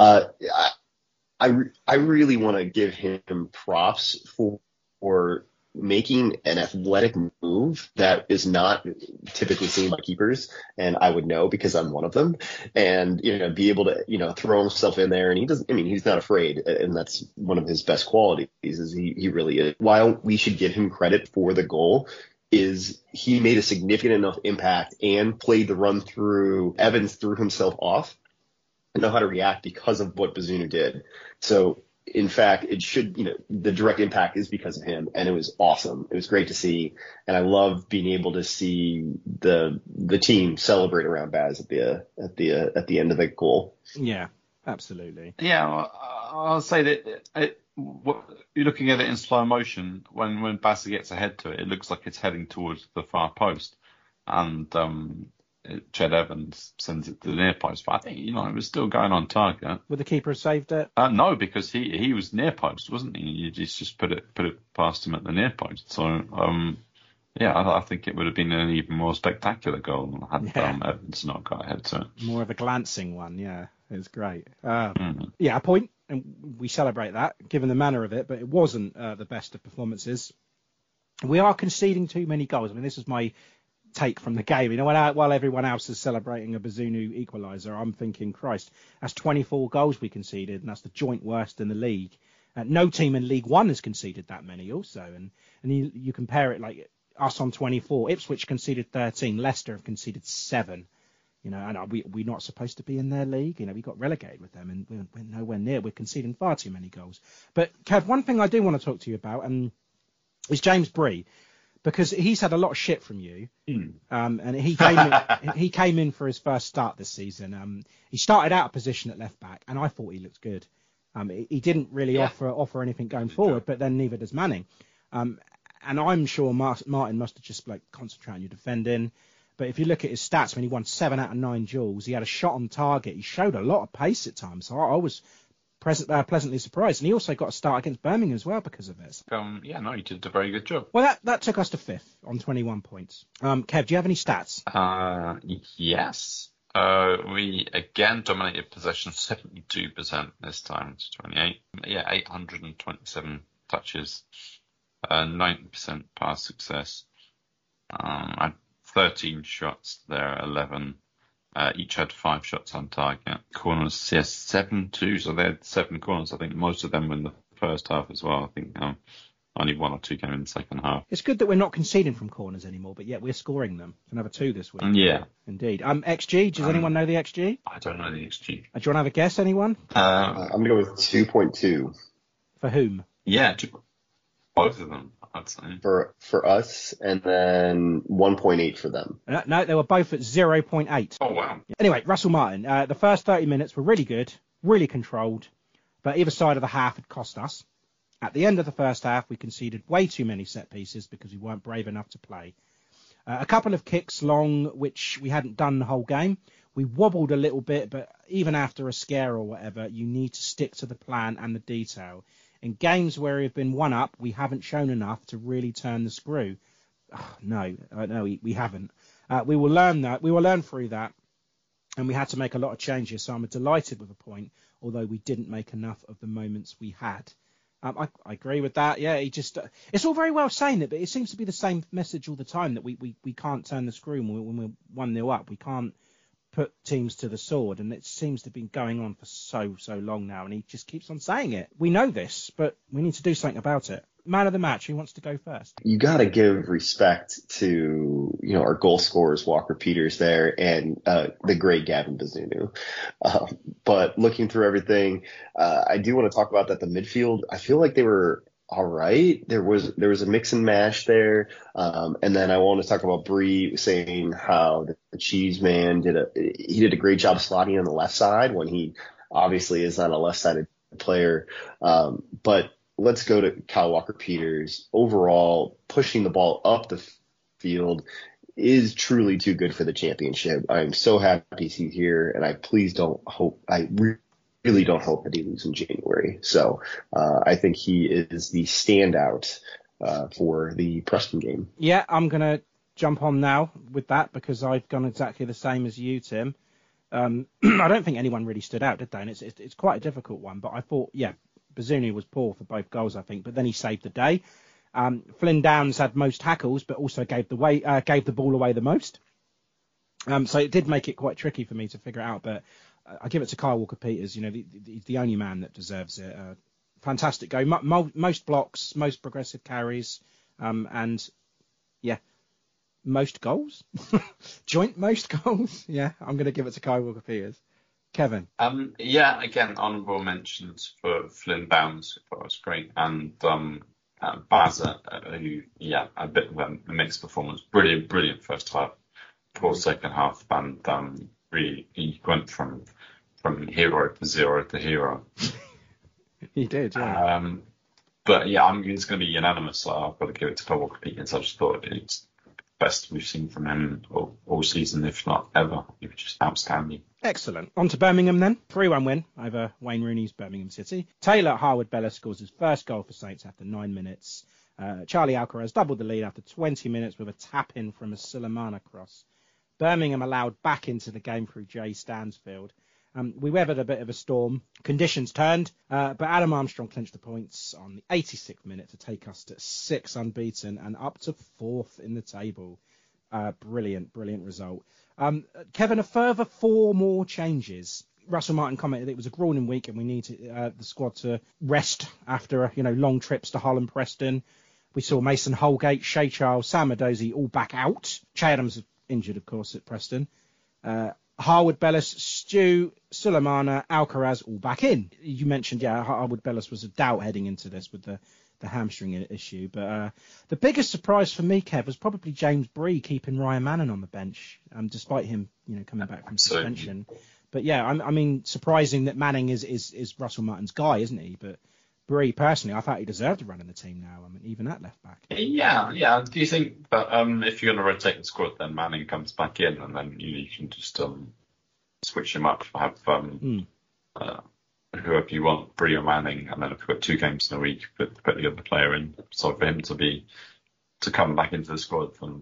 I really want to give him props for making an athletic move that is not typically seen by keepers, and I would know because I'm one of them, and be able to throw himself in there, and he's not afraid, and that's one of his best qualities is he really is. While we should give him credit for the goal, is he made a significant enough impact and played the run through. Evans threw himself off and know how to react because of what Bazunu did. So in fact, it should, the direct impact is because of him, and it was awesome. It was great to see, and I love being able to see the team celebrate around Baz at the end of the goal. Yeah, absolutely. Yeah, I'll say that you're looking at it in slow motion. When Baz gets ahead to it, it looks like it's heading towards the far post, and Ched Evans sends it to the near post, but I think it was still going on target. Would the keeper have saved it? No, because he was near post, wasn't he? You just put it past him at the near post. So I think it would have been an even more spectacular goal had Evans not got ahead to it. More of a glancing one, yeah. It was great. Yeah, a point, and we celebrate that given the manner of it, but it wasn't the best of performances. We are conceding too many goals. I mean, this is my take from the game. While everyone else is celebrating a Bazunu equaliser, I'm thinking, Christ, that's 24 goals we conceded, and that's the joint worst in the league. No team in League One has conceded that many also, and you compare it like us on 24. Ipswich conceded 13, Leicester have conceded 7. And we're not supposed to be in their league. We got relegated with them, and we're nowhere near. We're conceding far too many goals. But Kev, one thing I do want to talk to you about is James Bree, because he's had a lot of shit from you. And he came in for his first start this season. He started out a position at left back, and I thought he looked good. He didn't really offer anything going forward, but then neither does Manning. And I'm sure Martin must have just concentrated on your defending. But if you look at his stats, when he won 7 out of 9 duels, he had a shot on target. He showed a lot of pace at times. So I was pleasantly surprised. And he also got a start against Birmingham as well because of this. He did a very good job. Well, that took us to 5th on 21 points. Kev, do you have any stats? Yes. We again dominated possession 72% this time to 28. 827 touches, 90% pass success. 13 shots there, 11. Each had 5 shots on target. Corners, 7-2. So they had 7 corners. I think most of them were in the first half as well. I think only 1 or 2 came in the second half. It's good that we're not conceding from corners anymore, but yet we're scoring them. Another 2 this week. Yeah. Indeed. XG, does anyone know the XG? I don't know the XG. Do you want to have a guess, anyone? I'm going to go with 2.2. For whom? Yeah, both of them, I'd say. For us, and then 1.8 for them. No, they were both at 0.8. Oh, wow. Anyway, Russell Martin, the first 30 minutes were really good, really controlled, but either side of the half had cost us. At the end of the first half, we conceded way too many set pieces because we weren't brave enough to play. A couple of kicks long, which we hadn't done the whole game. We wobbled a little bit, but even after a scare or whatever, you need to stick to the plan and the detail. In games where we've been one up, we haven't shown enough to really turn the screw. No, we haven't. We will learn that. We will learn through that. And we had to make a lot of changes. So I'm delighted with the point, although we didn't make enough of the moments we had. I agree with that. Yeah, it's all very well saying it, but it seems to be the same message all the time that we can't turn the screw when we're 1-0 up. We can't put teams to the sword, and it seems to be going on for so long now, and he just keeps on saying it. We know this, but we need to do something about it. Man of the match, who wants to go first? You got to give respect to our goal scorers, Walker Peters there, and the great Gavin Bazunu. But looking through everything, I do want to talk about that the midfield. I feel like they were all right. There was a mix and mash there, and then I want to talk about Bree saying how the Cheese Man did a great job slotting on the left side when he obviously is not a left-sided player. But let's go to Kyle Walker Peters. Overall, pushing the ball up the field is truly too good for the championship. I'm so happy he's here, and I really don't hope that he loses in January. So I think he is the standout for the Preston game. Yeah, I'm going to jump on now with that because I've gone exactly the same as you, Tim. I don't think anyone really stood out, did they? And it's quite a difficult one, but I thought, Bazunu was poor for both goals, I think, but then he saved the day. Flynn Downs had most tackles, but also gave the ball away the most. So it did make it quite tricky for me to figure it out. But I give it to Kyle Walker-Peters. He's the only man that deserves it. Fantastic go. Most blocks, most progressive carries, and most goals. Joint most goals. Yeah, I'm going to give it to Kyle Walker-Peters. Kevin. Again, honourable mentions for Flynn Downs, who was great, and Baza, who, a bit of a mixed performance. Brilliant first half, poor second half, and really he went from hero to zero to hero. He did, yeah. It's going to be unanimous. So I've got to give it to Kyle Walker-Peters. I just thought it's the best we've seen from him all season, if not ever. He was just outstanding. Excellent. On to Birmingham then. 3-1 win over Wayne Rooney's Birmingham City. Taylor Harwood-Bellis scores his first goal for Saints after 9 minutes. Charlie Alcaraz doubled the lead after 20 minutes with a tap-in from a Sulemana cross. Birmingham allowed back into the game through Jay Stansfield. We weathered a bit of a storm. Conditions turned, but Adam Armstrong clinched the points on the 86th minute to take us to 6 unbeaten and up to 4th in the table. Brilliant result. Kevin, a further 4 more changes. Russell Martin commented it was a grueling week and we need the squad to rest after long trips to Hull and Preston. We saw Mason Holgate, Shea Charles, Sam Edozie all back out. Che Adams injured, of course, at Preston. Harwood-Bellis, Stew, Sulemana, Alcaraz all back in. You mentioned, Harwood-Bellis was a doubt heading into this with the hamstring issue. But the biggest surprise for me, Kev, was probably James Bree keeping Ryan Manning on the bench, despite him coming back from suspension. But surprising that Manning is Russell Martin's guy, isn't he? But Bree, personally, I thought he deserved to run in the team now. Even at left back. Yeah. Do you think that if you're going to rotate the squad, then Manning comes back in, and then you can just switch him up, have whoever you want, Bree or Manning, and then if you've got 2 games in a week, put the other player in. So for him to come back into the squad and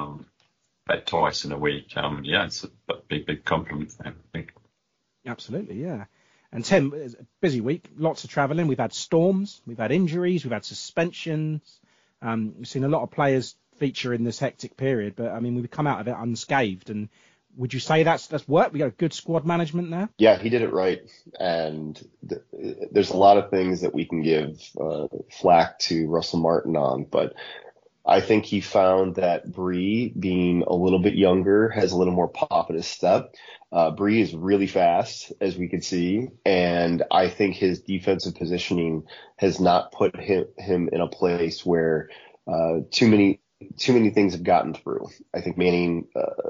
play twice in a week, it's a big compliment for him, I think. Absolutely, yeah. And Tim, it's a busy week, lots of travelling. We've had storms, we've had injuries, we've had suspensions. We've seen a lot of players feature in this hectic period, but we've come out of it unscathed. And would you say that's worked? We got a good squad management there? Yeah, he did it right. And there's a lot of things that we can give flack to Russell Martin on, but I think he found that Bree, being a little bit younger, has a little more pop in his step. Bree is really fast, as we could see, and I think his defensive positioning has not put him in a place where too many things have gotten through. I think Manning,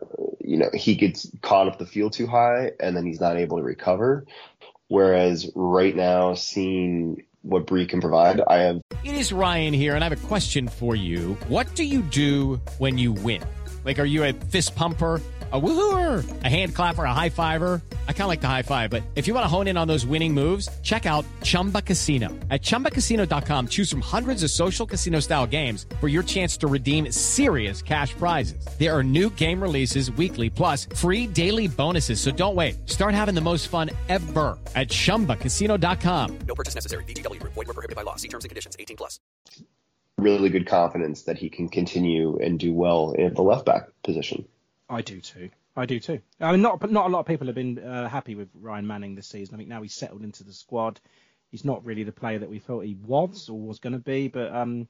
he gets caught up the field too high, and then he's not able to recover. Whereas right now, seeing what Bree can provide, It is Ryan here, and I have a question for you. What do you do when you win? Like, are you a fist pumper, a woohooer, a hand clapper, a high fiver? I kind of like the high five, but if you want to hone in on those winning moves, check out Chumba Casino. At ChumbaCasino.com, choose from hundreds of social casino style games for your chance to redeem serious cash prizes. There are new game releases weekly, plus free daily bonuses. So don't wait. Start having the most fun ever at ChumbaCasino.com. No purchase necessary. VGW Group. Void where prohibited by law. See terms and conditions. 18+. Really good confidence that he can continue and do well in the left back position. I do too. Not a lot of people have been happy with Ryan Manning this season. I think now he's settled into the squad. He's not really the player that we thought he was or was going to be. But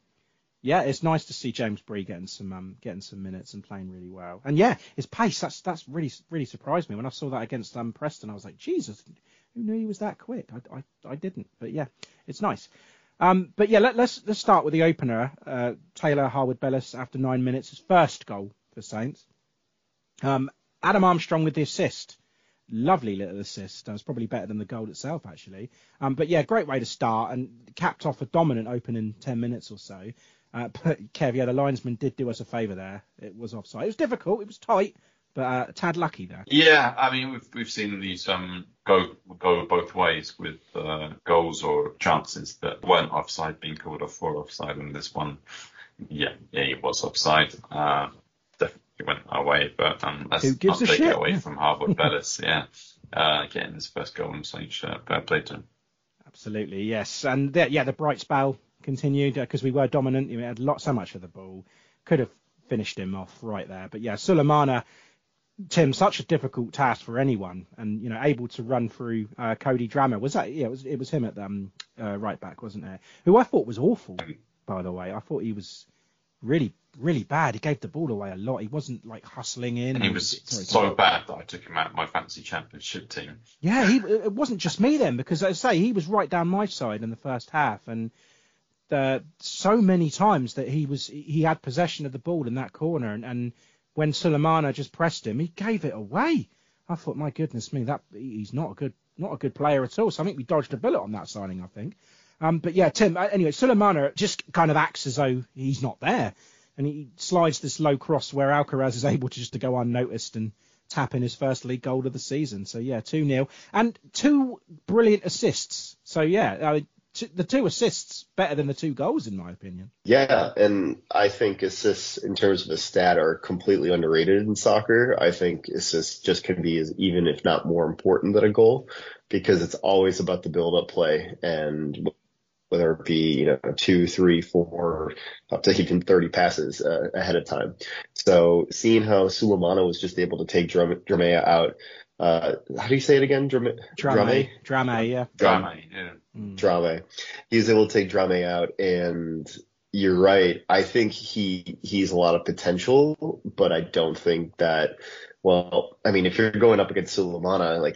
it's nice to see James Bree getting some minutes and playing really well. And his pace that's really surprised me when I saw that against Preston. I was like, Jesus, who knew he was that quick? I didn't. But it's nice. Let's start with the opener. Taylor Harwood-Bellis after 9 minutes, his first goal for Saints. Adam Armstrong with the assist. Lovely little assist. It was probably better than the goal itself, actually. Great way to start and capped off a dominant opening 10 minutes or so. But Kev, the linesman did do us a favour there. It was offside. It was difficult. It was tight, but a tad lucky there. Yeah, we've seen these go both ways with goals or chances that weren't offside being called off for offside, and this one, it was offside. Definitely went our way, but let's not take it away from Harwood-Bellis. Getting his first goal in Saints shirt. Fair play to him. Absolutely, yes. And the bright spell continued, because we were dominant. We had so much of the ball. Could have finished him off right there. But yeah, Sulemana, Tim, such a difficult task for anyone, and able to run through Cody Drameh. Was that? Yeah, it was him at right back, wasn't it? Who I thought was awful, by the way. I thought he was really, really bad. He gave the ball away a lot. He wasn't like hustling in. And he was so bad that I took him out of my fantasy championship team. Yeah, it wasn't just me then, because as I say, he was right down my side in the first half, and so many times that he had possession of the ball in that corner, and when Sulemana just pressed him, he gave it away. I thought, my goodness me, that he's not a good player at all. So I think we dodged a bullet on that signing, I think. But yeah, Tim, anyway, Sulemana just kind of acts as though he's not there. And he slides this low cross where Alcaraz is able to go unnoticed and tap in his first league goal of the season. So yeah, 2-0. And 2 brilliant assists. So yeah, the 2 assists better than the 2 goals, in my opinion. Yeah, and I think assists in terms of a stat are completely underrated in soccer. I think assists just can be even if not more important than a goal, because it's always about the build-up play, and whether it be 2, 3, 4, up to even 30 passes ahead of time. So seeing how Sulemana was just able to take Drameh out. How do you say it again? Drameh, yeah. Drameh. He was able to take Drameh out, and you're right. I think he's a lot of potential, but I don't think that. Well, I mean, if you're going up against Sulemana, like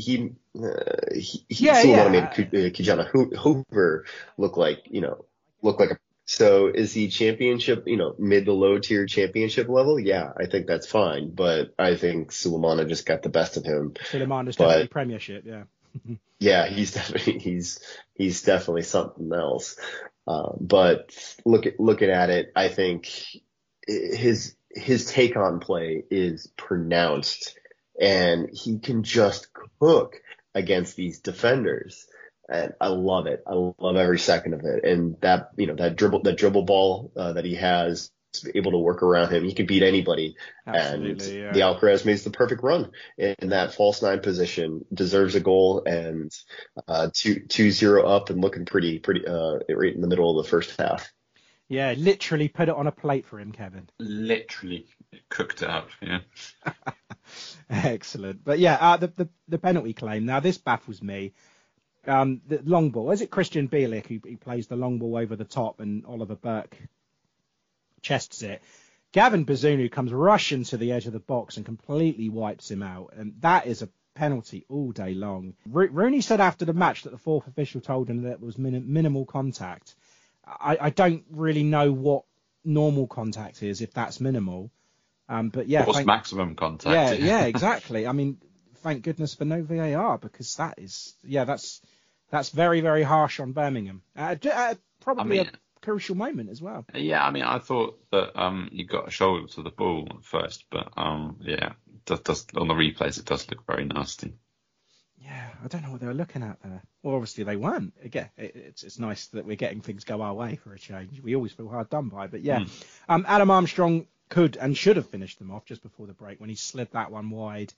Sulemana made Ki-Jana Hoever look like a. So is he championship, mid to low tier championship level? Yeah, I think that's fine. But I think Sulemana just got the best of him. Sulemana's definitely Premiership, yeah. Yeah, he's definitely something else. But looking at it, I think his take on play is pronounced, and he can just cook against these defenders. And I love it. I love every second of it. And that dribble ball that he has, able to work around him, he can beat anybody. Absolutely, and the Alcaraz makes the perfect run in that false 9 position, deserves a goal, and 2-0 up and looking pretty right in the middle of the first half. Yeah, literally put it on a plate for him, Kevin. Literally cooked it up, yeah. Excellent. But yeah, the penalty claim. Now this baffles me. The long ball. Is it Christian Bielik who plays the long ball over the top, and Oliver Burke chests it? Gavin Bazunu comes rushing to the edge of the box and completely wipes him out. And that is a penalty all day long. Rooney said after the match that the 4th official told him that it was minimal contact. I don't really know what normal contact is, if that's minimal. But yeah. What's maximum contact? Yeah, exactly. I mean, thank goodness for no VAR, because that's very, very harsh on Birmingham. Probably a crucial moment as well. Yeah, I mean, I thought that you got a shoulder to the ball at first, but yeah, does on the replays it does look very nasty. Yeah, I don't know what they were looking at there. Well, obviously they weren't. Again, it's nice that we're getting things go our way for a change. We always feel hard done by, but yeah. Adam Armstrong could and should have finished them off just before the break when he slid that one wide.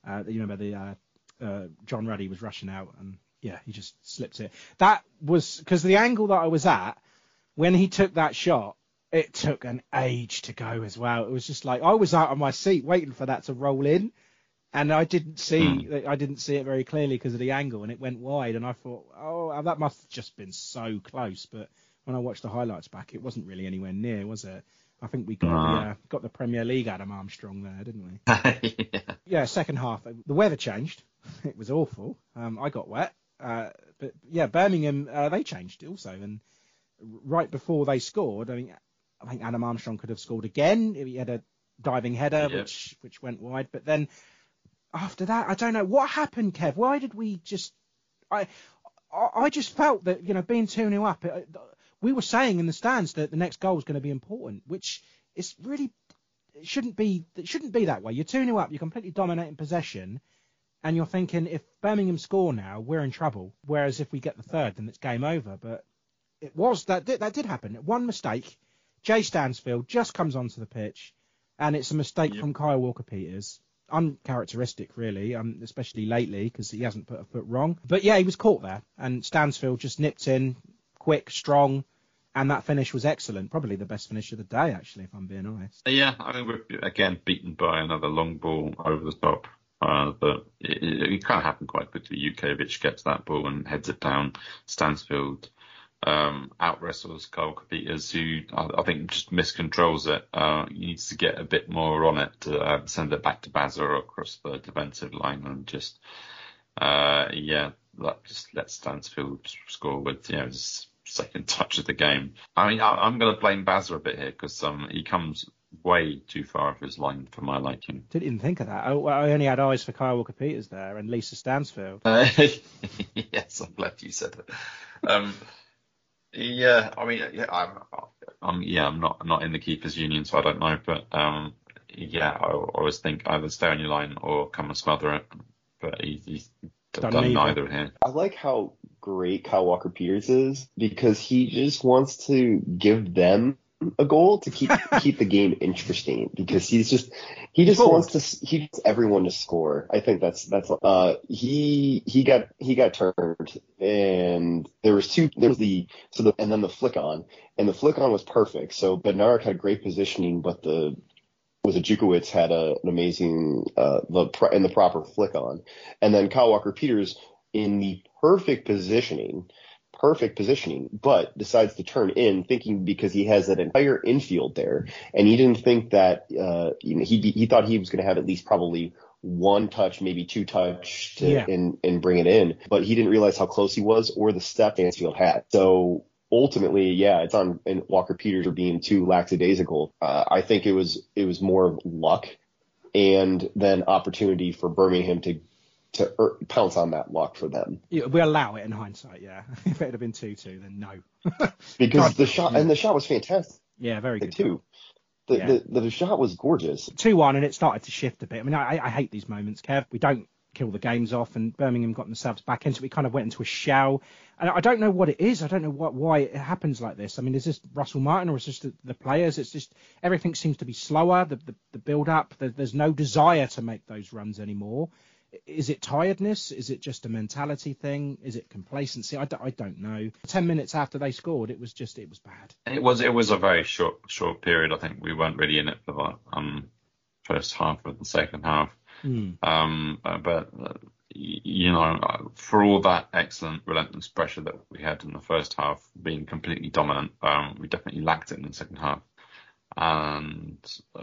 John Ruddy was rushing out, and yeah, he just slipped it. That was because the angle that I was at when he took that shot, it took an age to go as well. It was just like I was out of my seat waiting for that to roll in, and I didn't see it very clearly because of the angle, and it went wide, and I thought, oh, that must have just been so close. But when I watched the highlights back, it wasn't really anywhere near, was it? I think we got the Premier League Adam Armstrong there, didn't we? Yeah, second half. The weather changed. It was awful. I got wet. But yeah, Birmingham, they changed also. And right before they scored, I think Adam Armstrong could have scored again if he had a diving header, which went wide. But then after that, I don't know. What happened, Kev? Why did we just... I just felt that, being 2-0 up... we were saying in the stands that the next goal is going to be important, which is really it shouldn't be that way. You're 2-0 up, you're completely dominating possession, and you're thinking if Birmingham score now, we're in trouble. Whereas if we get the third, then it's game over. But that did happen. One mistake, Jay Stansfield just comes onto the pitch, and it's a mistake from Kyle Walker-Peters. Uncharacteristic, really, especially lately because he hasn't put a foot wrong. But yeah, he was caught there, and Stansfield just nipped in, quick, strong. And that finish was excellent, probably the best finish of the day, actually, if I'm being honest. Yeah, I think we're again beaten by another long ball over the top. But it kind of happened quite quickly. Jukovic gets that ball and heads it down. Stansfield out wrestles Kyle Peters, who I think just miscontrols it. He needs to get a bit more on it to send it back to Bazza across the defensive line and just let Stansfield score with his second touch of the game. I mean, I'm going to blame Bazza a bit here because he comes way too far off his line for my liking. Didn't even think of that. I only had eyes for Kyle Walker-Peters there and Lisa Stansfield. Yes, I'm glad you said it. I'm not in the keepers union, so I don't know. But I always think either stay on your line or come and smother it. But he's done neither here. I like how great Kyle Walker-Peters is because he just wants to give them a goal to keep the game interesting because he wants everyone to score. I think he got turned and there was the flick on, and the flick on was perfect. So Bednarik had great positioning, but Jukowicz had an amazing the proper flick on, and then Kyle Walker-Peters in the perfect positioning, but decides to turn in thinking because he has that entire infield there. And he didn't think that, he thought he was going to have at least probably one touch, maybe two touch and bring it in. But he didn't realize how close he was or the step Stansfield had. So ultimately, it's on Walker-Peters for being too lackadaisical. I think it was more of luck and then opportunity for Birmingham to pounce on that luck for them. Yeah, we allow it in hindsight, yeah. If it had been 2-2, then no. Because the shot was fantastic. Yeah, very good too. The shot was gorgeous. 2-1, and it started to shift a bit. I mean, I hate these moments, Kev. We don't kill the games off, and Birmingham got themselves back into it. We kind of went into a shell, and I don't know what it is. I don't know why it happens like this. I mean, is this Russell Martin or is this the players? It's just everything seems to be slower. The build up. There's no desire to make those runs anymore. Is it tiredness? Is it just a mentality thing? Is it complacency? I don't know. 10 minutes after they scored, it was bad. It was a very short period. I think we weren't really in it for the first half or the second half. But for all that excellent relentless pressure that we had in the first half, being completely dominant, we definitely lacked it in the second half. And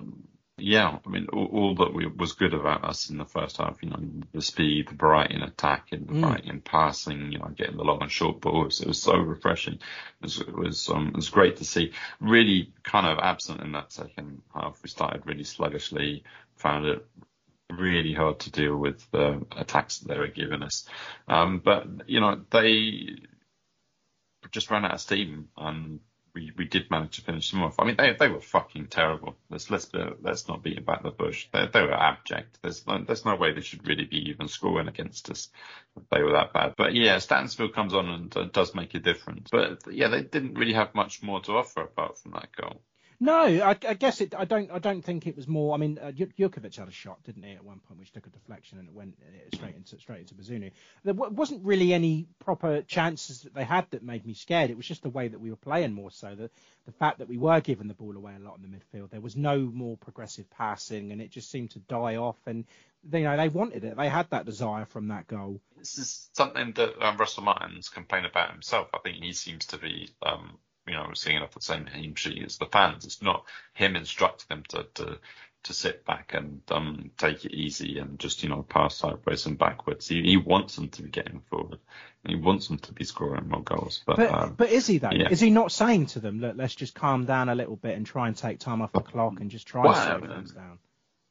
I mean, all that was good about us in the first half, the speed, the variety in attack, and the variety in passing, getting the long and short balls. It was so refreshing. It was great to see. Really kind of absent in that second half. We started really sluggishly, found it really hard to deal with the attacks that they were giving us. But they just ran out of steam, and we did manage to finish them off. I mean, they were fucking terrible. Let's not beat about the bush. They were abject. There's no way they should really be even scoring against us. They were that bad. But Stansfield comes on and does make a difference. But they didn't really have much more to offer apart from that goal. No, I guess it. I don't think it was more. I mean, Jukovic had a shot, didn't he, at one point, which took a deflection and it went straight into Bazunu. There wasn't really any proper chances that they had that made me scared. It was just the way that we were playing more so. The fact that we were giving the ball away a lot in the midfield. There was no more progressive passing, and it just seemed to die off. And they wanted it. They had that desire from that goal. This is something that Russell Martin's complained about himself. I think he seems to be. Singing off the same hymn sheet as the fans. It's not him instructing them to sit back and take it easy and just pass sideways and backwards. He wants them to be getting forward. He wants them to be scoring more goals. But is he though? Yeah. Is he not saying to them, look, let's just calm down a little bit and try and take time off the clock and just try to slow things down?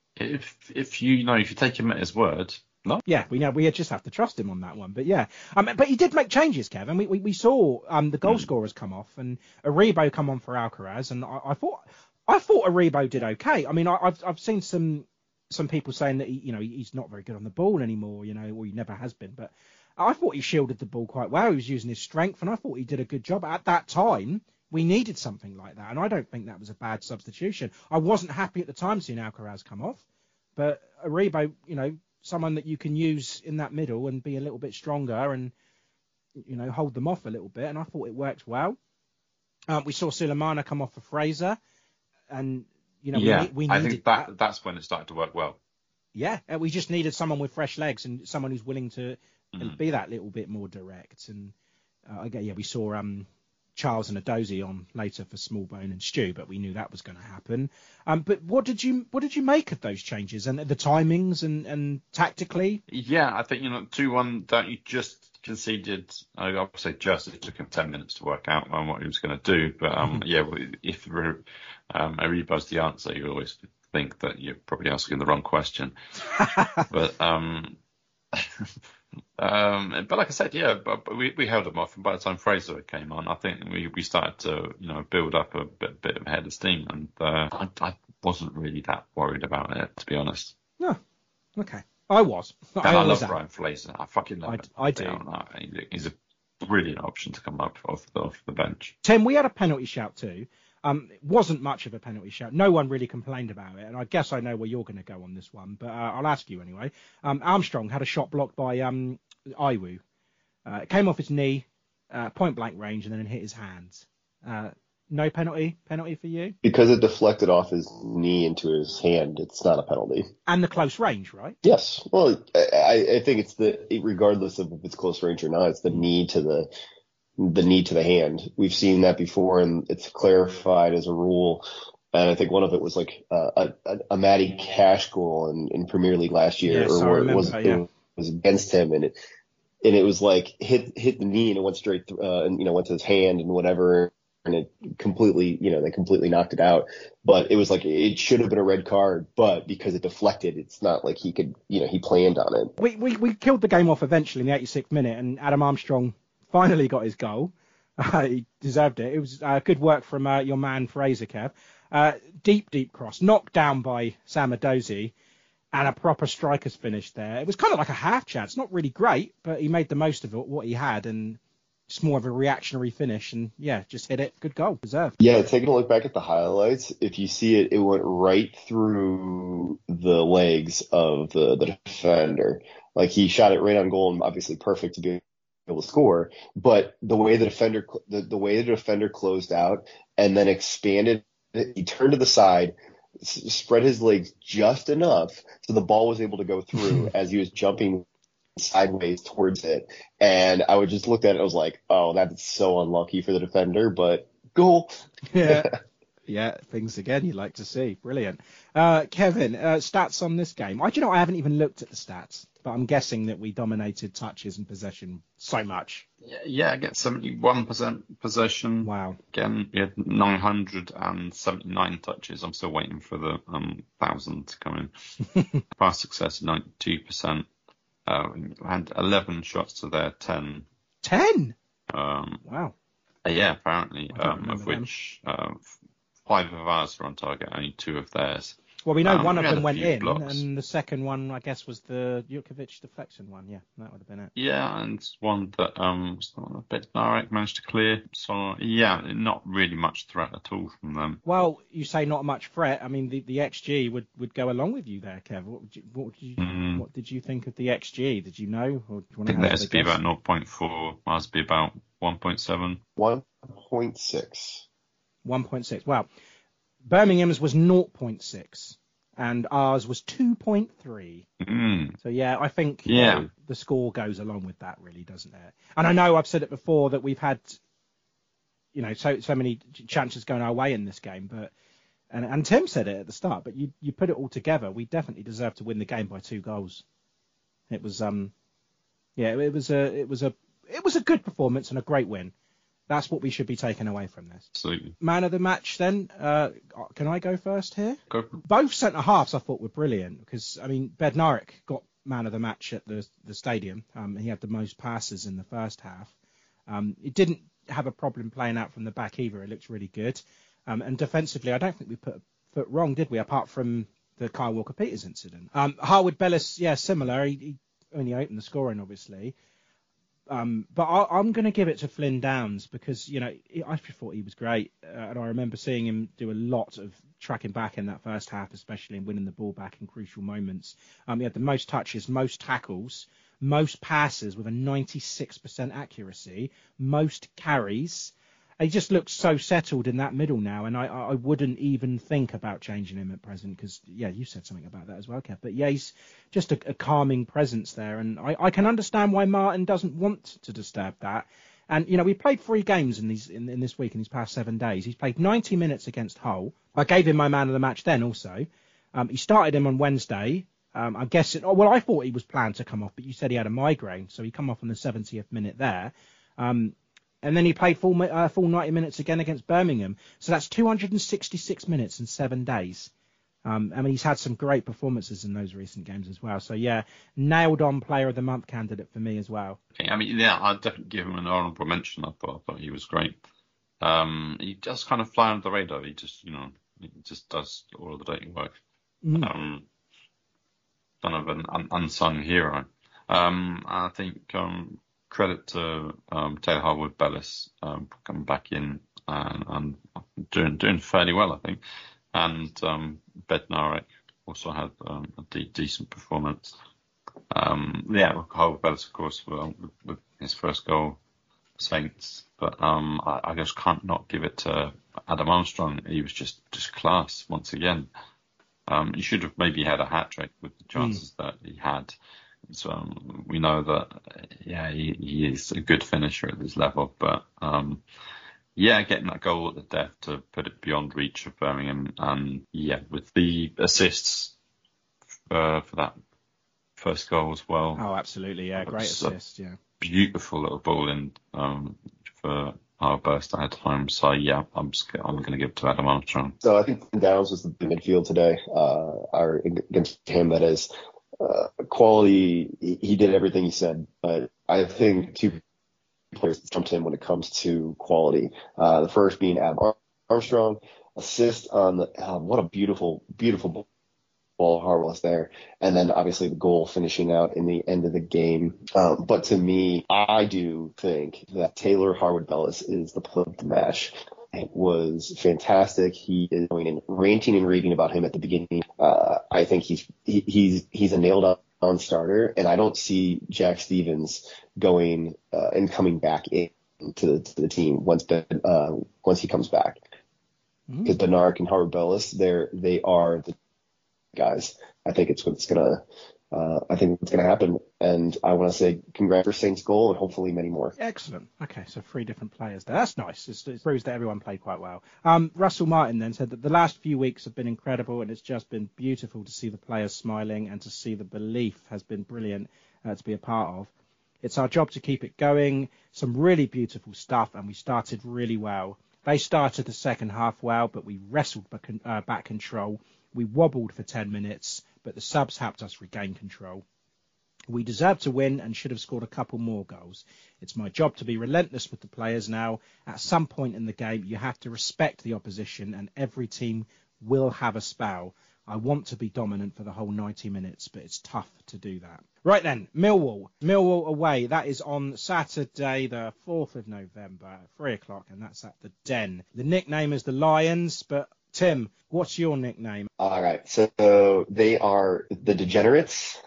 If you take him at his word. No. Yeah, we know. We just have to trust him on that one. But but he did make changes, Kev. And we saw the goal scorers come off and Aribo come on for Alcaraz, and I thought Aribo did okay. I mean, I've seen some people saying that he's not very good on the ball anymore, or he never has been. But I thought he shielded the ball quite well. He was using his strength, and I thought he did a good job. At that time, we needed something like that, and I don't think that was a bad substitution. I wasn't happy at the time seeing Alcaraz come off, but Aribo, someone that you can use in that middle and be a little bit stronger and hold them off a little bit, and I thought it worked well. We saw Sulemana come off for Fraser, and we needed. I think that's when it started to work well. Yeah, we just needed someone with fresh legs and someone who's willing to be that little bit more direct. And we saw Charles and Adozie on later for Smallbone and Stu, but we knew that was going to happen. But what did you make of those changes and the timings and tactically? Yeah, I think 2-1. Don't you just conceded? I would say it took him 10 minutes to work out on what he was going to do. But if Ariba's the answer, you always think that you're probably asking the wrong question. But like I said, but we held them off, and by the time Fraser came on, I think we started to build up a bit of a head of steam, and I wasn't really that worried about it, to be honest. No, okay, I was. I love Brian Fraser. I fucking love him. I do. He's a brilliant option to come up off the bench. Tim, we had a penalty shout too. It wasn't much of a penalty shout. No one really complained about it, and I guess I know where you're going to go on this one, but I'll ask you anyway. Armstrong had a shot blocked by Iwu. It came off his knee, point blank range, and then it hit his hands. No penalty for you? Because it deflected off his knee into his hand, it's not a penalty. And the close range, right? Yes. Well, I think it's regardless of if it's close range or not, it's the knee to the hand. We've seen that before, and it's clarified as a rule. And I think one of it was like a Matty Cash goal in Premier League last year, yes, it was against him, and it was like hit the knee and it went straight through, and went to his hand and whatever, and it completely, they completely knocked it out. But it was like it should have been a red card, but because it deflected, it's not like he could, he planned on it. We killed the game off eventually in the 86th minute, and Adam Armstrong finally got his goal. He deserved it. It was good work from your man Fraser, Kev. Deep cross, knocked down by Sam Adozie, and a proper striker's finish there. It was kind of like a half chance. Not really great, but he made the most of what he had, and just more of a reactionary finish, and just hit it. Good goal, deserved. Yeah, taking a look back at the highlights, if you see it, it went right through the legs of the defender. Like, he shot it right on goal, and obviously perfect to be able to score. But the way the defender closed out and then expanded, he turned to the side, spread his legs just enough so the ball was able to go through as he was jumping sideways towards it. And I would just look at it, I was like, oh, that's so unlucky for the defender, but goal. Yeah, things again you like to see. Brilliant. Kevin, stats on this game. I haven't even looked at the stats, but I'm guessing that we dominated touches and possession so much. Yeah, I get 71% possession. Wow. Again, we had 979 touches. I'm still waiting for the 1,000 to come in. Pass success, 92%. We had 11 shots to their 10. 10? Wow. Yeah, apparently, of which 5 of ours were on target, only 2 of theirs. Well, we know one of them went in, and the second one, I guess, was the Jutkovic deflection one. Yeah, that would have been it. Yeah, and one that Bednarek managed to clear. So, yeah, not really much threat at all from them. Well, you say not much threat. I mean, the XG would go along with you there, Kev. What did you think of the XG? Did you know? Or do you I think theirs would be about 0.4. Ours would be about 1.7. 1.6. 1.6. Wow. Birmingham's was 0.6 and ours was 2.3. So, I think the score goes along with that, really, doesn't it? And I know I've said it before that we've had, so many chances going our way in this game, but and Tim said it at the start, but you put it all together, we definitely deserve to win the game by 2 goals. It was it was a good performance and a great win. That's what we should be taking away from this. Absolutely. Man of the match, then. Can I go first here? Go. Both centre-halves I thought were brilliant because, Bednarek got man of the match at the stadium. He had the most passes in the first half. He didn't have a problem playing out from the back either. It looked really good. And defensively, I don't think we put a foot wrong, did we, apart from the Kyle Walker-Peters incident. Harwood Bellis, similar. He only opened the scoring, obviously. But I'm going to give it to Flynn Downs because, I thought he was great. And I remember seeing him do a lot of tracking back in that first half, especially in winning the ball back in crucial moments. He had the most touches, most tackles, most passes with a 96% accuracy, most carries. he just looks so settled in that middle now, and I wouldn't even think about changing him at present because, yeah, you said something about that as well, Kev. But, yeah, he's just a calming presence there, and I can understand why Martin doesn't want to disturb that. And, you know, we played 3 games in this week, in these past 7 days. He's played 90 minutes against Hull. I gave him my man of the match then also. He started him on Wednesday. I guess I thought he was planned to come off, but you said he had a migraine, so he come off on the 70th minute there. And then he played full 90 minutes again against Birmingham. So that's 266 minutes in 7 days. I mean, he's had some great performances in those recent games as well. So, yeah, nailed on player of the month candidate for me as well. Okay, I mean, yeah, I'd definitely give him an honourable mention. I thought he was great. He just kind of fly under the radar. He just does all of the dirty work. Kind of an unsung hero. I think credit to Taylor Harwood-Bellis coming back in and doing fairly well, I think. And Bednarek also had a decent performance. Harwood-Bellis, of course, with his first goal, Saints. But I just can't not give it to Adam Armstrong. He was just class once again. He should have maybe had a hat-trick with the chances that he had. So we know that, he is a good finisher at this level. But, getting that goal at the death to put it beyond reach of Birmingham. And, with the assists for that first goal as well. Oh, absolutely, yeah. Great assist, yeah. Beautiful little ball in for our burst at home. So, I'm going to give it to Adam Armstrong. So I think Downs was the midfield today, against him, that is. Quality, he did everything he said, but I think 2 players jumped in when it comes to quality. The first being Adam Armstrong, assist on the what a beautiful ball Harwood there, and then obviously the goal finishing out in the end of the game. But to me, I do think that Taylor Harwood-Bellis is the player of the match. It was fantastic. He is going in ranting and raving about him at the beginning. I think he's a nailed on starter, and I don't see Jack Stevens going and coming back into the team once he comes back. Because Bednarek and Harwood-Bellis, they are the guys. I think it's what's gonna happen, and I want to say congrats for Saints' goal and hopefully many more. Excellent. Okay, so 3 different players there. That's nice. It proves that everyone played quite well. Russell Martin then said that the last few weeks have been incredible, and it's just been beautiful to see the players smiling and to see the belief has been brilliant to be a part of. It's our job to keep it going. Some really beautiful stuff, and we started really well. They started the second half well, but we wrestled back control. We wobbled for 10 minutes, but the subs helped us regain control. We deserved to win and should have scored a couple more goals. It's my job to be relentless with the players now. At some point in the game, you have to respect the opposition, and every team will have a spell. I want to be dominant for the whole 90 minutes, but it's tough to do that. Right then, Millwall away. That is on Saturday, the 4th of November at 3 o'clock, and that's at the Den. The nickname is the Lions, but Tim, what's your nickname? All right, so they are the Degenerates,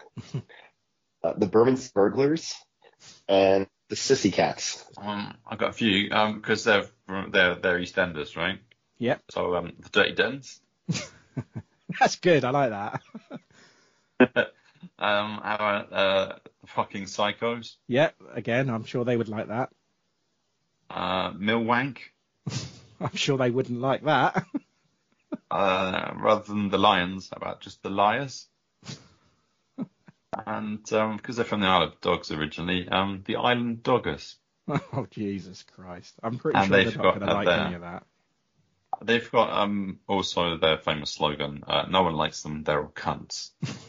the Bermondsey Burglars, and the Sissy Cats. I've got a few because they're EastEnders, right? Yep. So the Dirty Dens. That's good. I like that. How about the fucking Psychos? Yep. Again, I'm sure they would like that. Millwank. I'm sure they wouldn't like that. Rather than the Lions, how about just the Liars? And because they're from the Isle of Dogs originally, the Island Doggers. Oh, Jesus Christ. I'm pretty sure they're not going to like any of that. They've got also their famous slogan, no one likes them, they're all cunts.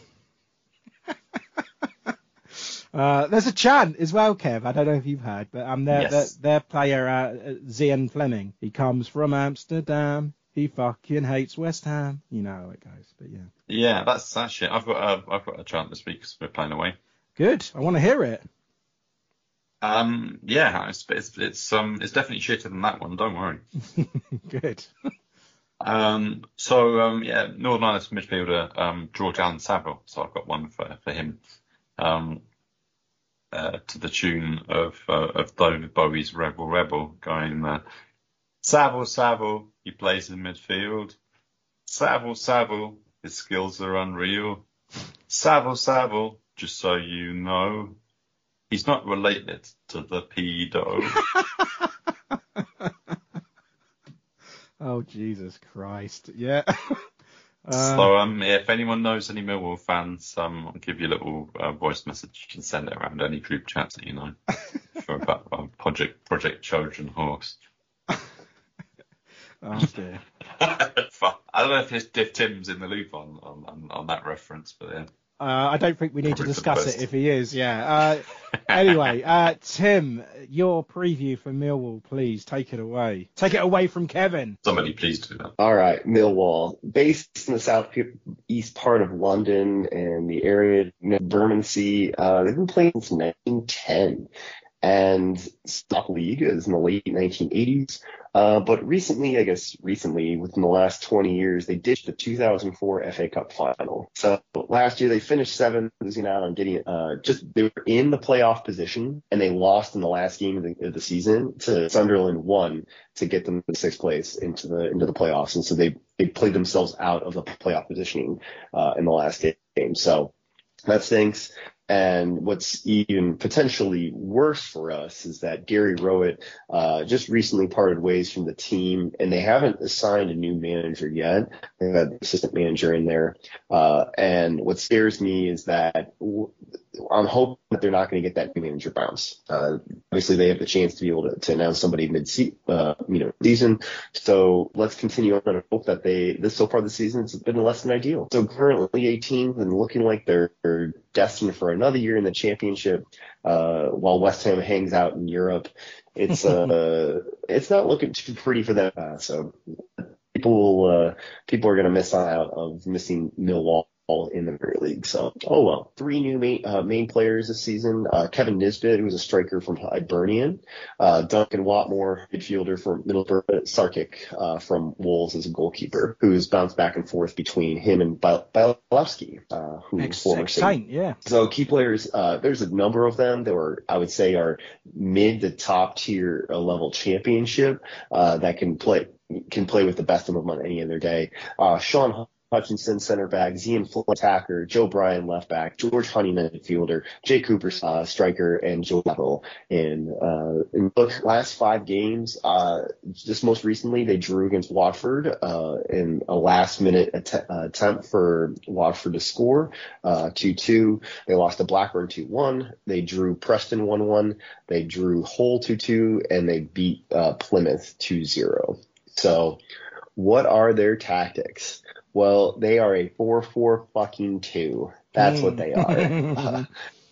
There's a chant as well, Kev. I don't know if you've heard, but their player, Zian Fleming, he comes from Amsterdam. He fucking hates West Ham. You know how it goes, but yeah. Yeah, that's that shit. I've got a chant this week because we're playing away. Good. I want to hear it. Yeah, it's definitely shitter than that one. Don't worry. Good. Northern Ireland's midfielder George Allen Saville. So I've got one for him. To the tune of David Bowie's Rebel Rebel, going Saville, he plays in midfield. Saville, his skills are unreal. Saville, just so you know, he's not related to the pedo. Oh, Jesus Christ. Yeah. So if anyone knows any Millwall fans, I'll give you a little voice message. You can send it around any group chats that you know for about Project Trojan Horse. Oh dear. I don't know if Tim's in the loop on that reference, but yeah. I don't think we need to discuss it if he is, yeah. Anyway, Tim, your preview for Millwall, please take it away. Take it away from Kevin. Somebody please do that. All right, Millwall, based in the southeast part of London and the area, Bermondsey, they've been playing since 1910. And stock league is in the late 1980s. But recently, within the last 20 years, they ditched the 2004 FA Cup final. So last year they finished seventh, losing out on getting, they were in the playoff position and they lost in the last game of the season to Sunderland 1 to get them to sixth place into the playoffs. And so they played themselves out of the playoff positioning, in the last game. So that stinks. And what's even potentially worse for us is that Gary Rowett just recently parted ways from the team, and they haven't assigned a new manager yet. They've had the assistant manager in there. And what scares me is that I'm hoping that they're not going to get that new manager bounce. Obviously, they have the chance to be able to announce somebody season. So let's continue on and hope that so far this season has been less than ideal. So currently 18th and looking like they're destined for another year in the championship, while West Ham hangs out in Europe. It's not looking too pretty for them. So people are going to miss out of missing Millwall in the Premier League. So, oh well. 3 new main players this season. Kevin Nisbet, who was a striker from Hibernian. Duncan Watmore, midfielder from Middlesbrough. Sarkic from Wolves as a goalkeeper, who's bounced back and forth between him and Bialowski, who's former Saint. Yeah. So key players, there's a number of them that I would say are mid to top tier level championship, that can play with the best of them on any other day. Sean Hutchinson, center back, Zian Flynn, attacker, Joe Bryan, left back, George Honeyman, midfielder, Jay Cooper, striker, and Joe Apple. And in the last 5 games, just most recently, they drew against Watford in a last-minute attempt for Watford to score, 2-2. They lost to Blackburn 2-1. They drew Preston 1-1. They drew Hull 2-2, and they beat Plymouth 2-0. So what are their tactics? Well, they are a 4-4-2. That's what they are.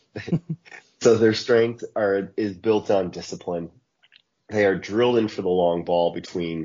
So their strength is built on discipline. They are drilled in for the long ball between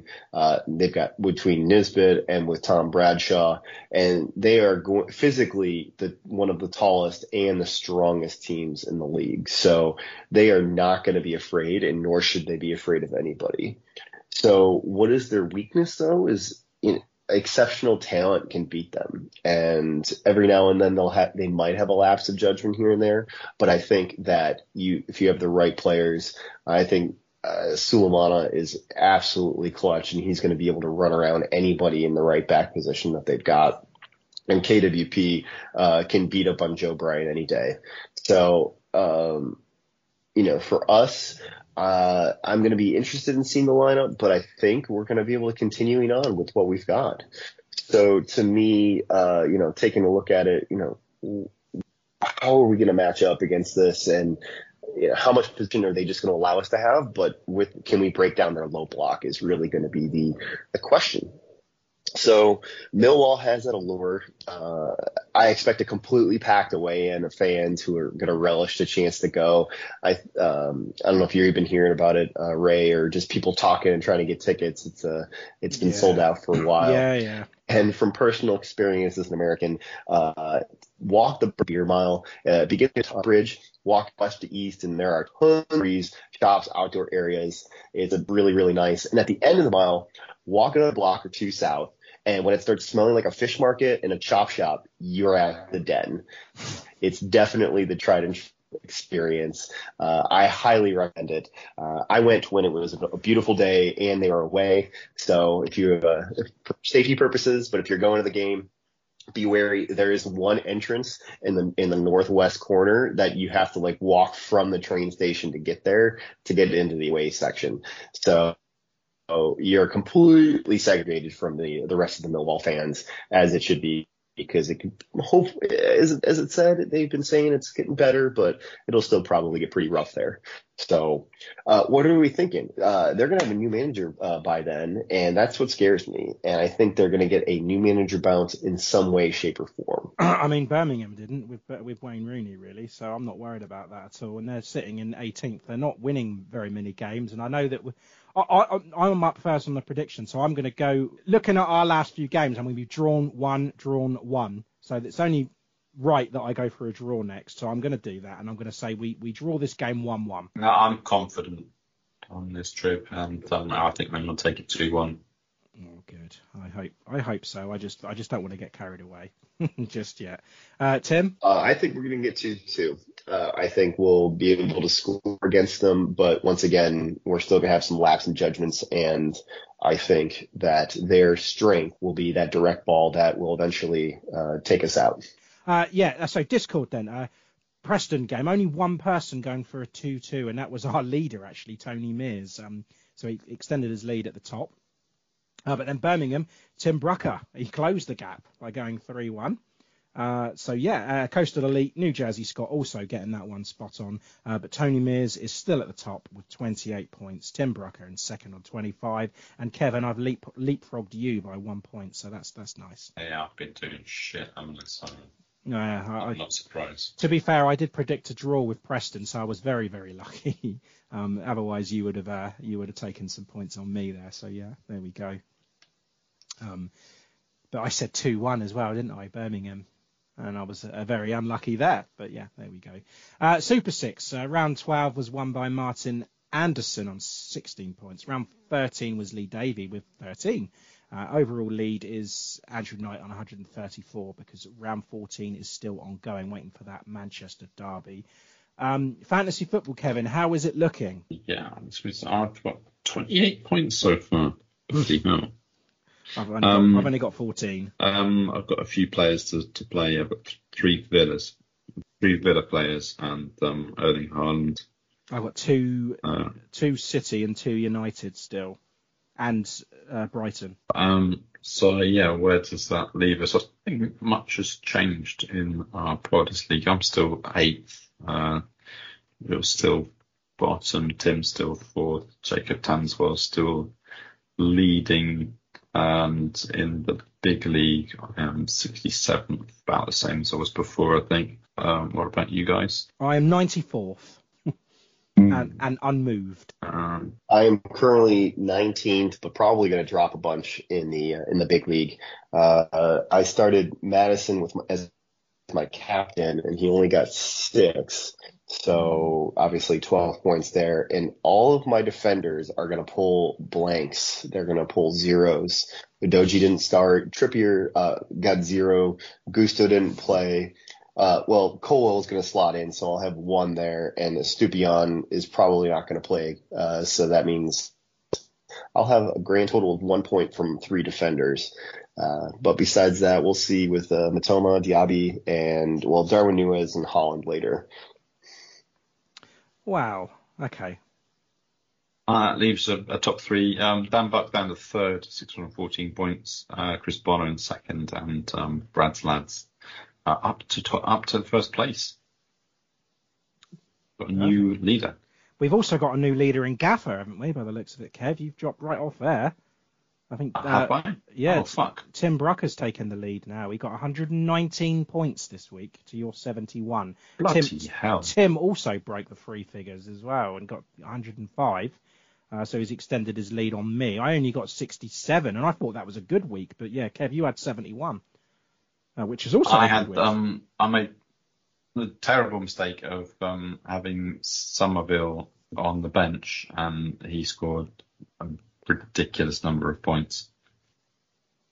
Nisbet and with Tom Bradshaw, and they are physically one of the tallest and the strongest teams in the league. So they are not going to be afraid, and nor should they be afraid of anybody. So what is their weakness, though, is exceptional talent can beat them, and every now and then they might have a lapse of judgment here and there. But I think that if you have the right players, I think Sulemana is absolutely clutch, and he's going to be able to run around anybody in the right back position that they've got. And KWP can beat up on Joe Bryan any day. So for us, I'm going to be interested in seeing the lineup, but I think we're going to be able to continuing on with what we've got. So to me, taking a look at it, how are we going to match up against this, and how much position are they just going to allow us to have? But can we break down their low block is really going to be the question. So Millwall has that allure. I expect a completely packed away end of fans who are going to relish the chance to go. I don't know if you've been hearing about it, Ray, or just people talking and trying to get tickets. It's been sold out for a while. Yeah. And from personal experience as an American, walk the beer mile, begin at Top Bridge, walk west to east, and there are tons of shops, outdoor areas. It's really, really nice. And at the end of the mile, walk another block or 2 south. And when it starts smelling like a fish market and a chop shop, you're at the Den. It's definitely the tried and experience. I highly recommend it. I went when it was a beautiful day and they were away. So if you for safety purposes, but if you're going to the game, be wary. There is one entrance in the northwest corner that you have to like walk from the train station to get there to get into the away section. So you're completely segregated from the rest of the Millwall fans, as it should be, because it can hope, as it said, they've been saying it's getting better, but it'll still probably get pretty rough there. So what are we thinking? They're going to have a new manager by then, and that's what scares me. And I think they're going to get a new manager bounce in some way, shape, or form. I mean, Birmingham didn't with Wayne Rooney, really, so I'm not worried about that at all. And they're sitting in 18th. They're not winning very many games, and I know that I'm up first on the prediction, so I'm going to go looking at our last few games. I'm going to be drawn one. So it's only right that I go for a draw next. So I'm going to do that, and I'm going to say we draw this game 1-1. No, I'm confident on this trip, and I think we're going to take it 2-1. Oh, good. I hope so. I just don't want to get carried away just yet. Tim? I think we're going to get 2-2. I think we'll be able to score against them, but once again, we're still going to have some lapse in judgments, and I think that their strength will be that direct ball that will eventually take us out. So Discord then. Preston game, only one person going for a 2-2, and that was our leader, actually, Tony Mears. So he extended his lead at the top. But then Birmingham, Tim Brucker, he closed the gap by going 3-1. Coastal Elite, New Jersey Scott also getting that one spot on. But Tony Mears is still at the top with 28 points. Tim Brucker in second on 25. And Kevin, I've leapfrogged you by 1 point, so that's nice. Yeah, I've been doing shit, so I'm not surprised. To be fair, I did predict a draw with Preston, so I was very, very lucky. Otherwise, you would have taken some points on me there. So yeah, there we go. But I said 2-1 as well, didn't I, Birmingham? And I was very unlucky there. But yeah, there we go. Super 6, round 12 was won by Martin Anderson on 16 points. Round 13 was Lee Davey with 13. Overall lead is Andrew Knight on 134 because round 14 is still ongoing, waiting for that Manchester derby. Fantasy football, Kevin, how is it looking? Yeah, I've got 28 points so far. Bloody hell. I've only got 14. I've got a few players to play. I've got three Villa players, and Erling Haaland. I've got two City and 2 United still, and Brighton. Where does that leave us? I think much has changed in our Portis League. I'm still 8th. You're still bottom. Tim's still 4th. Jacob Tanswell still leading. And in the big league, I am 67th, about the same as I was before, I think. What about you guys? I am 94th and unmoved. I am currently 19th, but probably going to drop a bunch in the big league. I started Madison as my captain, and he only got 6. So obviously 12 points there, and all of my defenders are going to pull blanks. They're going to pull zeros. Udoji didn't start. Trippier got 0. Gusto didn't play. Colwell is going to slot in, so I'll have 1 there, and Stupion is probably not going to play. So that means I'll have a grand total of 1 point from 3 defenders. But besides that, we'll see with Matoma, Diaby, and Darwin Núñez and Haaland later. Wow. Okay. That leaves a top 3. Dan Buck down to 3rd, 614 points. Chris Bonner in 2nd, and Brad's lads up to first place. Got a new leader. We've also got a new leader in Gaffer, haven't we? By the looks of it, Kev, you've dropped right off there. I think. Have I? Yeah. Oh, fuck. Tim Brucker's taken the lead now. He got 119 points this week to your 71. Bloody hell. Tim also broke the 3 figures as well and got 105. So he's extended his lead on me. I only got 67, and I thought that was a good week. But yeah, Kev, you had 71, which is also a good week. I made the terrible mistake of having Somerville on the bench, and he scored ridiculous number of points.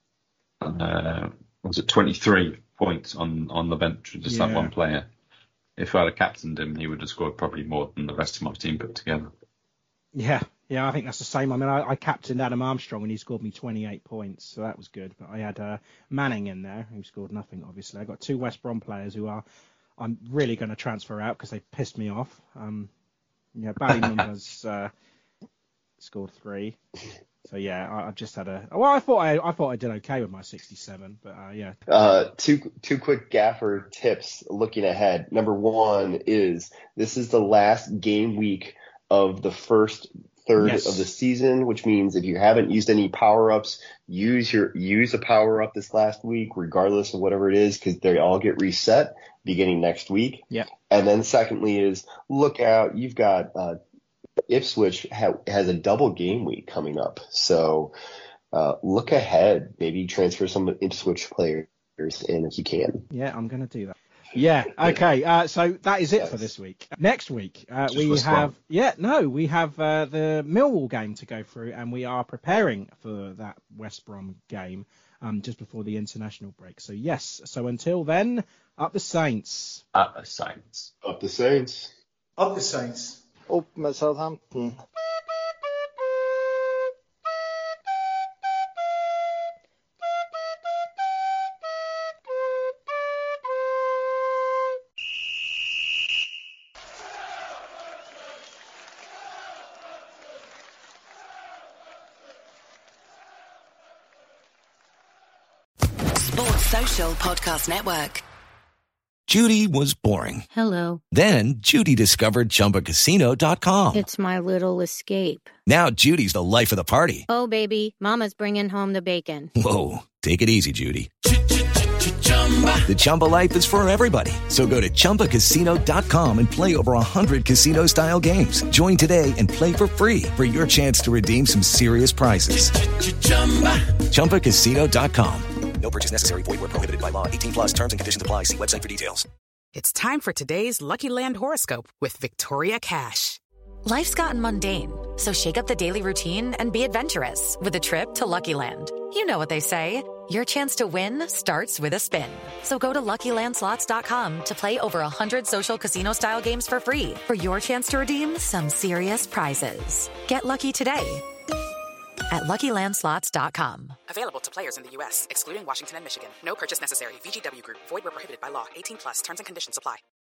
Was it 23 points on the bench with just that one player? if I'd have captained him, he would have scored probably more than the rest of my team put together. Yeah, I think that's the same. I mean, I captained Adam Armstrong and he scored me 28 points, so that was good. But I had Manning in there, who scored nothing, obviously. I got 2 West Brom players who I'm really going to transfer out because they pissed me off. Ballymun has scored 3. So yeah, I've just had I thought I did okay with my 67, but yeah. Two quick gaffer tips looking ahead. Number 1 is this is the last game week of the first third of the season, which means if you haven't used any power-ups, use a power-up this last week, regardless of whatever it is, because they all get reset beginning next week. Yeah. And then secondly is look out. You've got Ipswich has a double game week coming up, so look ahead. Maybe transfer some Ipswich players in if you can. Yeah, I'm going to do that. Yeah. Okay. So that is it for this week. Next week we have the Millwall game to go through, and we are preparing for that West Brom game just before the international break. So yes. So until then, up the Saints. Up the Saints. Up the Saints. Up the Saints. Up med Southampton. Sports Social Podcast Network. Judy was boring. Hello. Then Judy discovered ChumbaCasino.com. It's my little escape. Now Judy's the life of the party. Oh, baby, mama's bringing home the bacon. Whoa, take it easy, Judy. The Chumba life is for everybody. So go to ChumbaCasino.com and play over 100 casino-style games. Join today and play for free for your chance to redeem some serious prizes. ChumbaCasino.com. No purchase necessary. Void where prohibited by law. 18 plus terms and conditions apply. See website for details. It's time for today's Lucky Land horoscope with Victoria Cash. Life's gotten mundane, so shake up the daily routine and be adventurous with a trip to Lucky Land. You know what they say. Your chance to win starts with a spin. So go to LuckyLandSlots.com to play over 100 social casino-style games for free for your chance to redeem some serious prizes. Get lucky today at LuckyLandSlots.com. Available to players in the U.S., excluding Washington and Michigan. No purchase necessary. VGW Group. Void where prohibited by law. 18 plus. Terms and conditions apply.